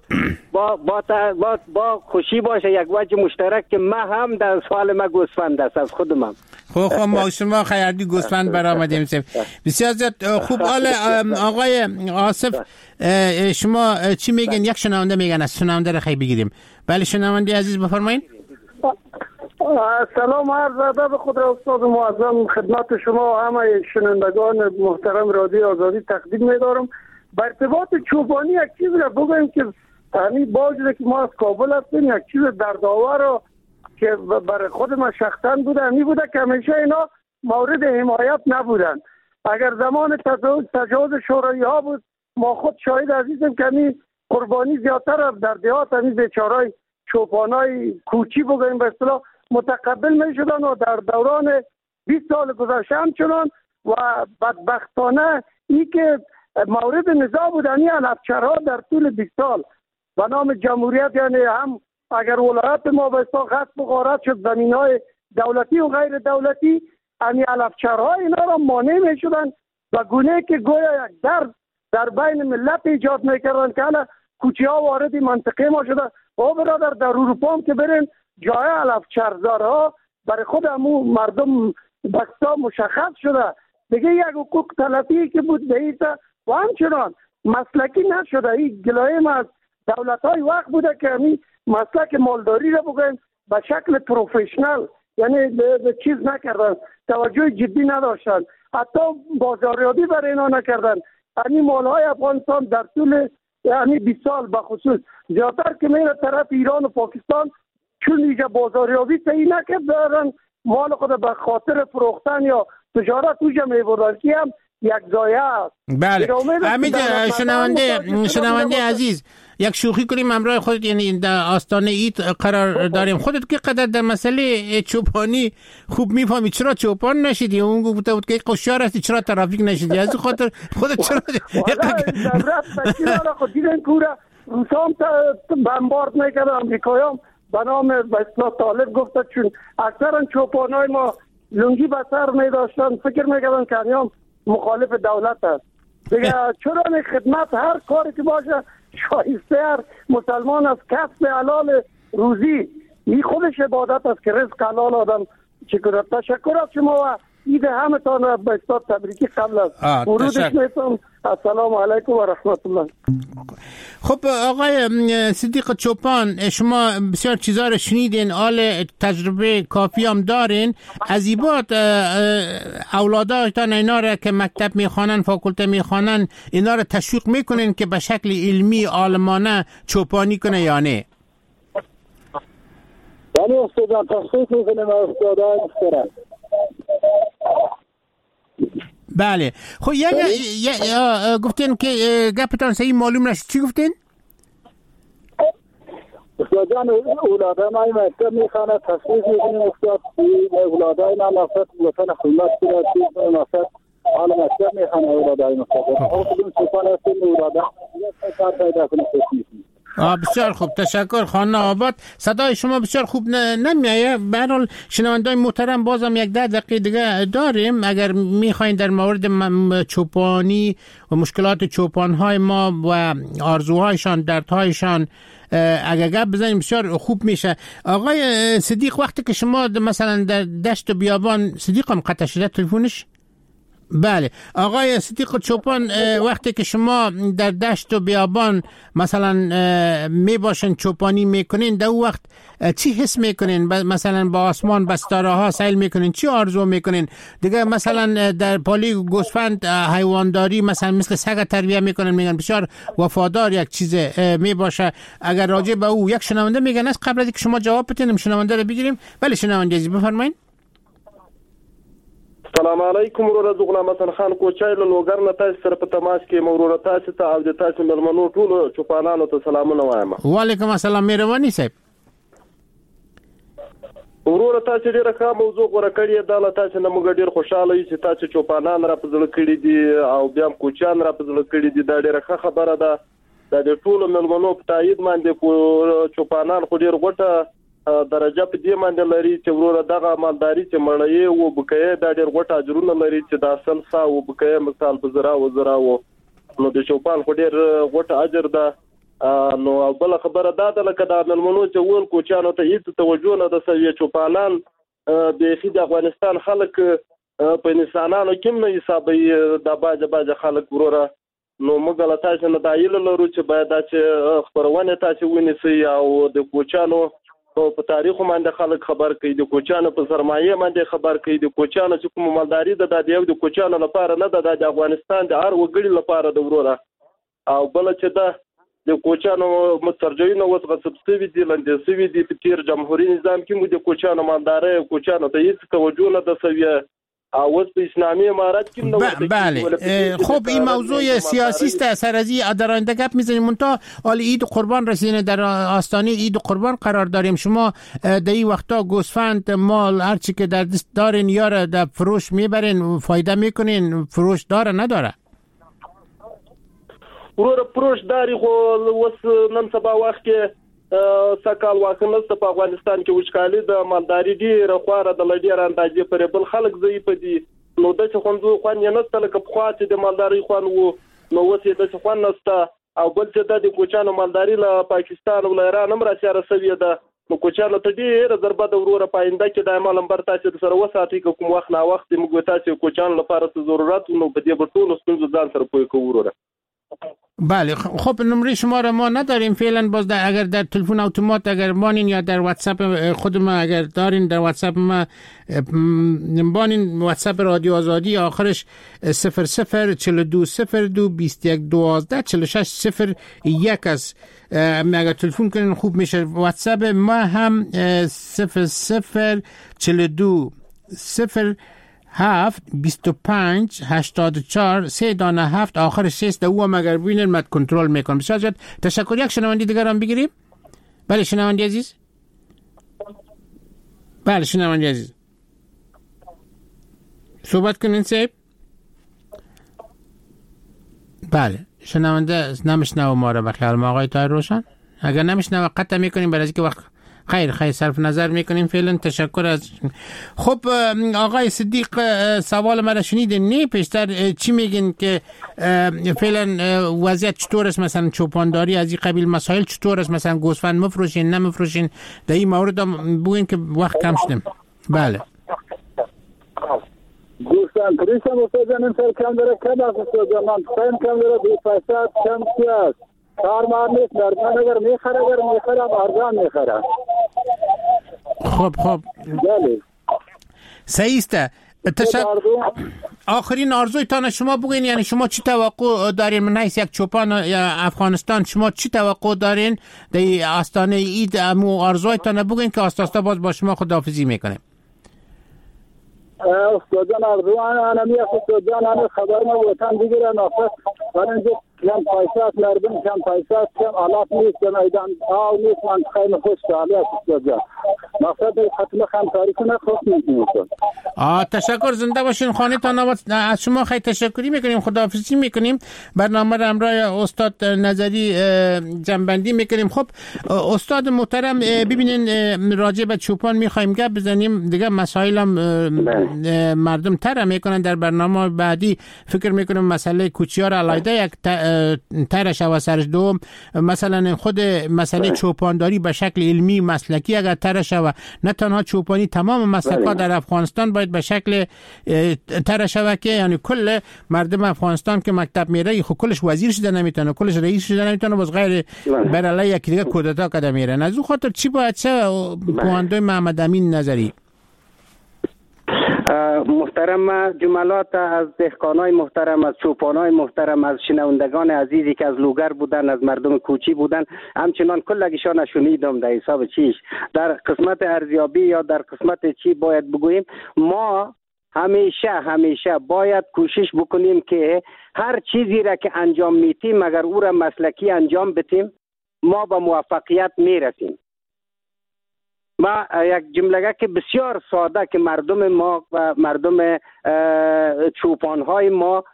با خوشی باشه یک وجه مشترک که ما هم در سال ما گوسفند است از خودم. خب ما شما خیردی گوسفند برآمدیم. بسیار زیاد خوب. آقای آصف شما چی میگن؟ یک شنونده میگن، از شنونده را خیلی بگیریم. بله شنونده عزیز بفرمایید. سلام عرض ادب خود را استاد معظم خدمت شما و همه شنوندگان محترم رادیو آزادی تقدیم می‌دارم. با ارتباط چوپانی یک چیز را بگویم که همین باوجود که ما از کابل هستیم، یک چیز دردآور که برای خود ما شخصا بوده، همین بوده که همیشه اینا مورد حمایت نبودن. اگر زمان تجاوز شوروی ها بود، ما خود شاهد عزیزیم که همین قربانی زیادتر در دیهات همین بیچارهای چوپانای کوچی بگویم به اصطلاح متقبل می شدن و در دوران 20 سال گذشته همچنان. و بدبختانه این که مورد نزاع بودنی علفچرها در طول 20 سال به نام جمهوریت، یعنی هم اگر ولایت ما به اصطلاح غصب و غارت شد، زمینهای دولتی و غیر دولتی، همین علفچرها اینا را مانع می شدن و گونه که گویا یک در بین ملت ایجاد می کردن که حالا کوچی ها وارد منطقه ما شده. و برادر در اروپا هم که برین جای علفچرزارها برای خود همون مردم بستا مشخص شده دیگه، یک حقوق تلفی که بود دیتا و همچنان مسلکی نشده. این گلایم از دولت های وقت بوده که همین مسلک مالداری را بگویم به شکل پروفیشنال، یعنی به چیز نکردن، توجه جدی نداشتن، حتی بازاریابی برای اینا نکردن. همین مالهای افغانستان در طول یعنی 20 سال بخصوص زیادتر که میره طرف ایران و پاکستان، چون اینجا بازاریابی صحیح نکردن، مال خود به خاطر فروختن یا تجارت اوجا میبردن که هم یک زایه است. بله همین شنونده عزیز، یک شوخی کنیم همراه خودت، یعنی در آستانه عید قرار داریم. خودت که قدر در مسئله چوپانی خوب میفهمی، چرا چوپان نشدی؟ اون گفته بود که قشار هستی، چرا ترافیک نشدی؟ از خاطر خودت چرا خود دیدن کورا روسام بمبارد میکرد امریکایان به نام به اصطلاح طالب گفته، چون اکثرا چوپانای ما لنگی به سر میداشتن، فکر میکردن که همیان مخالف دولت است دیگه. چرا خدمت هر کاری که باشه شایسته هر مسلمان از کسب حلال روزی، این خودش عبادت است که رزق حلال آدم چکرد. تشکر از شما و عید همتان به اصطلاح تبریکی قبل از ورودش میتونم السلام علیکم و رحمت الله. خب آقای صدیق چوپان، شما بسیار چیزا رو شنیدین، آل تجربه کافی هم دارین. از این بعد اولاداتان اینا رو که مکتب میخوانن، فاکولته میخوانن، اینا رو تشویق میکنین که به شکل علمی عالمانه چوپانی کنه یا نه؟ ولی استادان تشویق میکنیم استادان اختران. بله. خب گفتین که گپتان صحیح معلوم نشد، چی گفتین؟ استادان اولادای ما مکتب میخوانه، تشویق میکنیم استاد اولادای ما مقصد وطن خدمت کنه، مقصد حال مکتب میخوانه اولادای مقصد خودمون چوپان هستیم اولادای کار پیدا کنیم. بسیار خوب، تشکر خانه آباد. صدای شما بسیار خوب نمیایه. به هر حال شنوندگان محترم، بازم یک 10 دقیقه دیگه داریم. اگر میخواین در مورد چوپانی و مشکلات چوپانهای ما و آرزوهایشان، دردهایشان اگر گپ بزنیم بسیار خوب میشه. آقای صدیق، وقتی که شما مثلا در دشت و بیابان، صدیق هم قطع شده تلفونش؟ بله. آقای صدیق چوپان، وقتی که شما در دشت و بیابان مثلا می باشین چوپانی میکنین، در وقت چی حس میکنین؟ مثلا با آسمان، با ستاره ها سیل میکنین؟ چی آرزو میکنین دیگه؟ مثلا در پالی گوسفند حیوانداری مثلا مثل سگ تربیت میکنن، میگن بسیار وفادار یک چیز می باشه. اگر راجع به او یک شنونده میگن، از قبل از اینکه شما جواب بدین شنونده رو بگیریم. بله شنونده عزیز بفرمایید. سلام علیکم ورور، زه غلام حسن خان کوچای له لوګر نه تاسو سره په تماس کې ورور تاسو ته او د تاسو ملمنو ټولو چوپانانو ته سلامونه وایم. وعلیکم السلام، مهرباني صاحب. ورور تاسو ډیره ښه موضوع غوړه کړې ده. له تاسو نه موږ ډیر خوشاله یو چې تاسو چوپانان را پزړه کړی دي او بیا کوچان را پزړه کړی دي. دا ډیره ښه خبره ده. د ټولو ملمنو په تایید باندې چوپانان خو ډیر غوټه درجه په دې باندې لري چې وروره دغه مالداري چې مړی او بکې دا ډېر غوټه اجرونه لري چې د اصل سا او بکې مثال په زرا او نو د چوپان خو ډېر غوټه اجر ده. نو بل خبره دا ده لکه د ملمنو چې ول کوچانو ته هیڅ توجه نه ده سوي. چوپانان د افغانستان خلک په انسانانو کې نه حسابي د باج خلک وروره. نو موږ له تاسو نه دا یل لرو چې باید چې خبرونه تاسو ونیسئ او د کوچانو په تاریخ باندې خلک خبر کوي، د کوچانو په سرمایه باندې خبر کوي، د کوچانو چې کوم مالداري ده د یو د کوچانو لپاره نه ده، د افغانستان د هر وګړي لپاره د وروره. او بل چې ده د کوچانو مترجمینو وڅ غصب سوي دي، لاندې سوي دي. په تیر جمهوریت نظام کې مو د کوچانو مالداري کوچانو ته هیڅ توجه نه ده سوي. اوس په اسلامی امارات کې نو بله. خب این موضوع سیاسی است، سر از این در آینده گپ میزنیم. منتها حال عید قربان رسیدن، در آستانه عید قربان قرار داریم. شما در این وقتا گوسفند، مال، هر چی که در دست دارین یا را در فروش میبرین، فایده میکنین؟ فروش داره نداره؟ فروش داری. خو وس نن سبا وخت کې سکال واکنسته په افغانستان کې وشکالي د مالداري ډیره خواره د لډیر اندازې پر بل خلک ضعیف دي. نو د څه خوندو خوان نه ستل ک په خاطر د مالداري خوان وو، نو وسې د څه خوان نسته. او بل چې د کوچانو مالداري له پاکستان او ایران هم راځي رسوي ده. نو کوچانو ته ډیره ضربه د وروره پاینده کې د عمل نمبر تاسو سره وساتي کوم وخت نه وخت موږ تاسو کوچانو لپاره ضرورت نو په دې بټولو ستونزو ځان سره پوي کوو وروره. بله. خب نمره شما را ما نداریم فعلا. باز اگر در تلفن اتومات اگر بانین یا در واتساپ خود ما اگر دارین، در واتساپ ما بانین، واتساپ رادیو آزادی آخرش 00020221124601 است. اگر تلفن کنین خوب میشه. واتساپ ما هم 00725843 آخر 6 دو هم اگر بینن مد کنترل میکنم. بسیار زیاد تشکر. یک شنوندی دیگر هم بگیریم. بله شنوندی عزیز. بله شنوندی عزیز صحبت کنین صاحب. بله شنونده نمیشنوه ما را بخیال ما آقای طاهر روشن. اگر نمیشنوه قطع میکنیم برای اینکه وقت خیر صرف نظر میکنیم فعلا. تشکر از. خب آقای صدیق سوال مرا شنیدین نه؟ پیشتر چی میگین که فعلا وضعیت چطور است؟ مثلا چوپانداری از این قبیل مسائل چطور است؟ مثلا گوسفند مفروشین نمفروشین؟ در این مورد بگوین که وقت کم شدیم. بله گوسفند پریش هم استاد جان امسال کم داره، کم است استاد جان. من پایم کم داره، 2% کم چی است. کار مار نیست. مردم اگر میخره ارزان میخره. خب بله صحیح است. آخرین آرزویتان شما بگین، یعنی شما چی توقع دارین من حیث یک چوپان افغانستان، شما چی توقع دارین در آستانه عید؟ امو آرزویتان بگین که آستا باز با شما خداحافظی میکنیم. استاد جان آرزو انا می استاد جان انا خبر ما وطن دیگه نافذ برنج کم پیسه مردم کم پیسه کم آلاف نیست میدان آو نیست. من خیلی خوش حالی استاد جان مقصد ختم خمساری کنه خوش میکنیم. تشکر، زنده باشین. خانه‌تان آباد. از شما خیلی تشکری میکنیم، خداحافظی میکنیم. برنامه را همراه استاد نظری جنبندی میکنیم. خب استاد محترم ببینین راجع به چوپان میخوایم گپ بزنیم دیگه، مسائل هم مردم تر میکنن. در برنامه بعدی فکر میکنم مسئله کوچیار علایده یک ترش و سرش. دوم مثلا خود مسئله چوپانداری به شکل علمی مسلکی اگر ترش و نه تنها چوپانی، تمام مسلک‌ها در افغانستان باید به شکل ترش و که یعنی کل مردم افغانستان که مکتب میره خب کلش وزیر شده نمیتونه، کلش رئیس شده نمیتونه، باز غیر بر علیه یکی دیگه کودتا کده میره. از اون خاطر چی باید چه پوانده محمد امین نظری؟ محترم، جملات از دهقانای محترم، از چوپانای محترم، از شنوندگان عزیزی که از لوگر بودن، از مردم کوچی بودن، همچنان کلگیشان شنیدم در حساب چیش در قسمت ارزیابی یا در قسمت چی باید بگوییم. ما همیشه باید کوشش بکنیم که هر چیزی را که انجام میتیم اگر او را مسلکی انجام بتیم ما به موفقیت میرسیم. ما یک جمله که بسیار ساده که مردم ما و مردم چوپانهای ما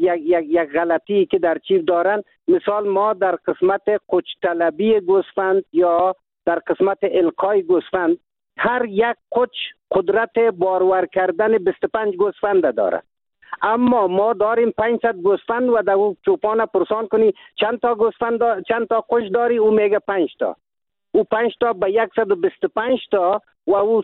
یک غلطی که در چیز دارن، مثال ما در قسمت قوچ طلبی گوسفند یا در قسمت القای گوسفند هر یک قوچ قدرت بارور کردن 25 گوسفند داره، اما ما داریم 500 گوسفند و در چوپان پرسان کنی چند تا گوسفند چند تا قوچ داری، او میگه 5 تا. او 5 تا به 125 تا و او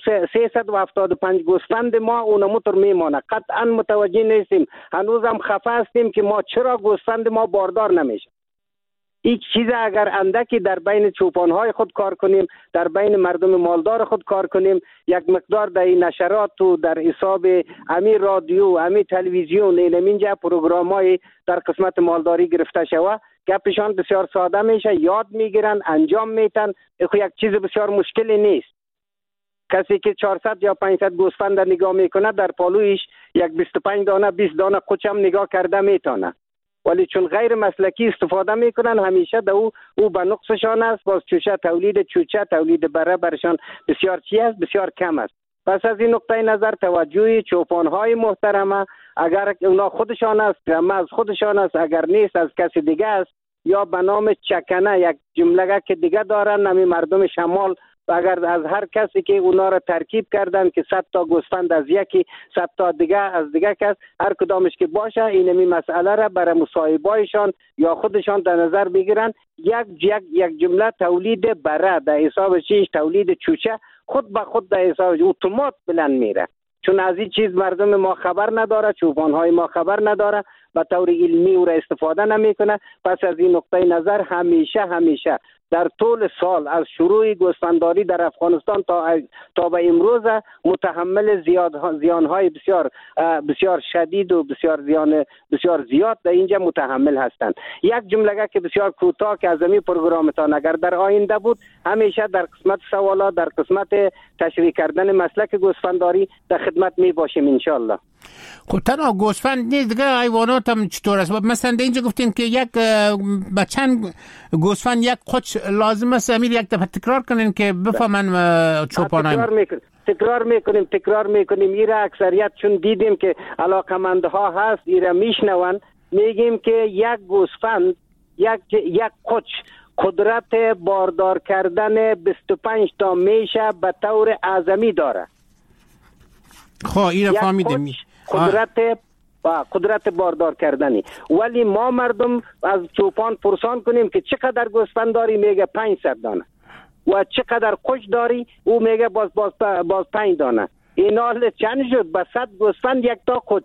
375 گوسفند ما اونموتر میمانه. قطعا متوجه نیستیم، هنوزم خفه هستیم که ما چرا گوسفند ما باردار نمیشه. این چیز اگر اندکی در بین چوپانهای خود کار کنیم، در بین مردم مالدار خود کار کنیم، یک مقدار در این نشرات و در حساب امی رادیو، امی تلویزیون، اینجا پروگرام‌های در قسمت مالداری گرفته شود، گپشان بسیار ساده میشه، یاد میگیرن، انجام میتن. یک چیز بسیار مشکلی نیست. کسی که 400 یا 500 گوسفند نگاه میکنه در پالویش یک 25 دانه 20 دانه قوچم نگاه کرده میتونه، ولی چون غیر مسلکی استفاده میکنن همیشه در او به نقصشان است. باز چوچه تولید بره برشان بسیار است، بسیار کم است. پس از این نقطه نظر توجه چوپانهای محترمه، اگر اونا خودشان است از خودشان است، اگر نیست از کسی دیگه است، یا به نام چکنه یک جمله که دیگه دارن نمی مردم شمال، و اگر از هر کسی که اونا را ترکیب کردن که 100 تا گوسفند از یکی 100 تا دیگه از دیگه کس هر کدامش که باشه، اینمی مسئله را برای مصاحبهایشان یا خودشان در نظر بگیرن. یک جمله تولید بره در حساب چیش تولید چوچه خود به خود در حساب اتومات بلند میره، چون از این چیز مردم ما خبر نداره، چوپانهای ما خبر نداره، به طور علمی او را استفاده نمیکنه. پس از این نقطه نظر همیشه در طول سال از شروع گوسفنداری در افغانستان تا به امروز متحمل زیانهای بسیار شدید و بسیار زیاد در اینجا متحمل هستند. یک جمله که بسیار کوتاه که از این پروگرامتان اگر در آینده بود، همیشه در قسمت سوالات در قسمت تشریح کردن مسلک گوسفنداری در خدمت می باشیم ان شاء الله. خب تنها گوسفند نیست دیگه، حیوانات هم چطور است؟ مثلا اینجا گفتین که یک بچن گوسفند یک قوچ لازم است. امیر یک دفعه تکرار کنین که بفهمن چوپانای. تکرار میکنیم ایرا اکثریت چون دیدیم که علاقمندها هست ایرا میشنون، میگیم که یک گوسفند یک قوچ قدرت باردار کردن 25 تا میشه به طور اعظمی داره. خب ایرا فهمیدیم قدرت باردار کردنی، ولی ما مردم از چوپان پرسان کنیم که چقدر گوسفند داری، میگه 500 دانه، و چقدر قوچ داری، او میگه باز 5 دانه. این حال چند شد؟ به 100 گوسفند یک تا قوچ.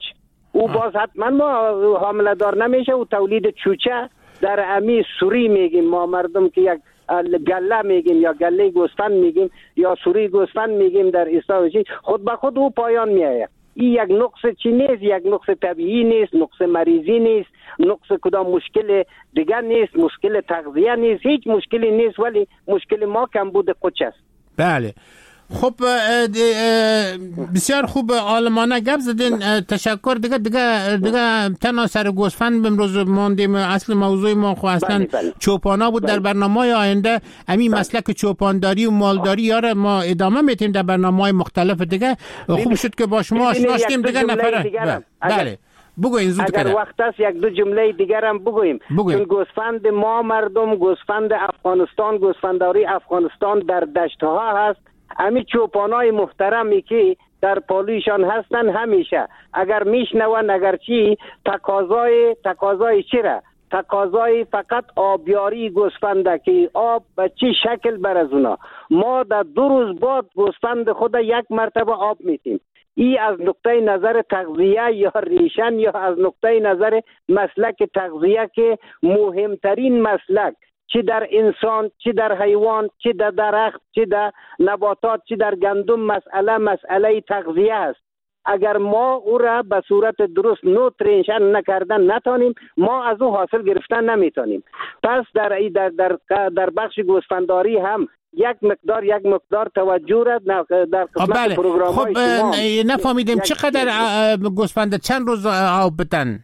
او باز حتما ما حامله دار نمیشه و تولید چوچه در امی سوری میگیم ما مردم که یک گله میگیم یا گله گوسفند میگیم یا سوری گوسفند میگیم در استانبول، خود به خود او پایان میآید. این یک نقص چی نیست، یک نقص طبیعی نیست، نقص مریضی نیست، نقص کدام مشکل دیگر نیست، مشکل تغذیه نیست، هیچ مشکلی نیست، ولی مشکل ما کمبود قوچ است. بله خب بسیار خوب عالمانه گپ زدین. تشکر. دیگه تنها سر گوسفند امروز ماندیم. اصل موضوع ما خو اصلا چوپانا بود. در برنامه‌های آینده همین مسلک چوپانداری و مالداری یاره ما ادامه میتیم در برنامه‌های مختلف دیگه. خوب شد که با شما آشنا شدیم دیگه نفره. بله بگوین زود اگر وقت است یک دو جمله دیگر هم بگوییم. چون گوسفند ما مردم، گوسفند افغانستان، گوسفنداری افغانستان در دشت‌ها هست. امی چوپانای محترمی که در پالویشان هستن همیشه اگر میشنون اگر چی تقاضای چی را؟ تقاضای فقط آبیاری گوسفنده که آب به چی شکل بر از اونا. ما در 2 روز بعد گوسفند خود یک مرتبه آب میتیم. ای از نقطه نظر تغذیه یا ریشن یا از نقطه نظر مسلک تغذیه که مهمترین مسلک چی در انسان، چی در حیوان، چی در درخت، چی در نباتات، چی در گندم مسئله تغذیه است. اگر ما او را به صورت درست نوتریشن نکردن نتانیم، ما از او حاصل گرفتن نمیتونیم. پس در بخش گوسفنداری هم یک مقدار توجه را در قسمت پروگرام های شما. نفهمیدیم چقدر گوسفند چند روز آب بدن؟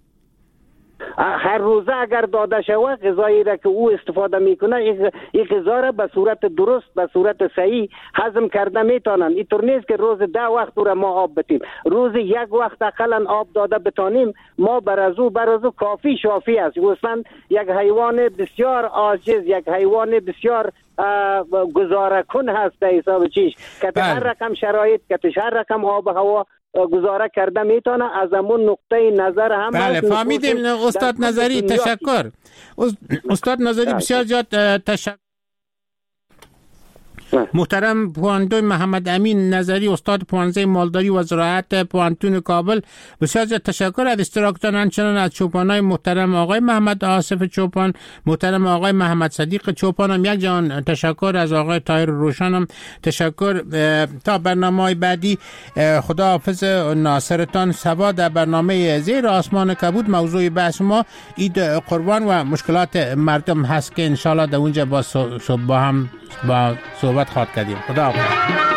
هر روزه اگر داده شود غذایی را که او استفاده میکنه این غذا را به صورت درست، به صورت صحیح هضم کرده میتونن. اینطور نیست که روز 10 وقت را ما آب بتیم. روز 1 وقت اقلا آب داده بتانیم ما بر از او کافی شافی است. گوسفند یک حیوان بسیار عاجز، یک حیوان بسیار گزاره کن هست در حساب چیش که هر رقم شرایط، که هر رقم آب و هوا گزاره کرده میتونه. از همون نقطه نظر هم بله فهمیدیم. استاد نظری تشکر. استاد نظری بسیار زیاد تشکر. محترم پوهاندوی محمد امین نظری، استاد پوهنځی مالداری و زراعت پوهنتون کابل، بسیار زیاد تشکر از اشتراکتان. همچنان از چوپانای محترم آقای محمد آصف چوپان، محترم آقای محمد صدیق چوپان هم یک جان تشکر. از آقای طاهر روشن هم تشکر. تا برنامه بعدی خدا حافظ ناصرتان. سبا در برنامه زیر آسمان کبود موضوع بحث ما عید قربان و مشکلات مردم هست که انشالله در اونجا با هم با صحبت خواهد کردیم. خدا حافظ.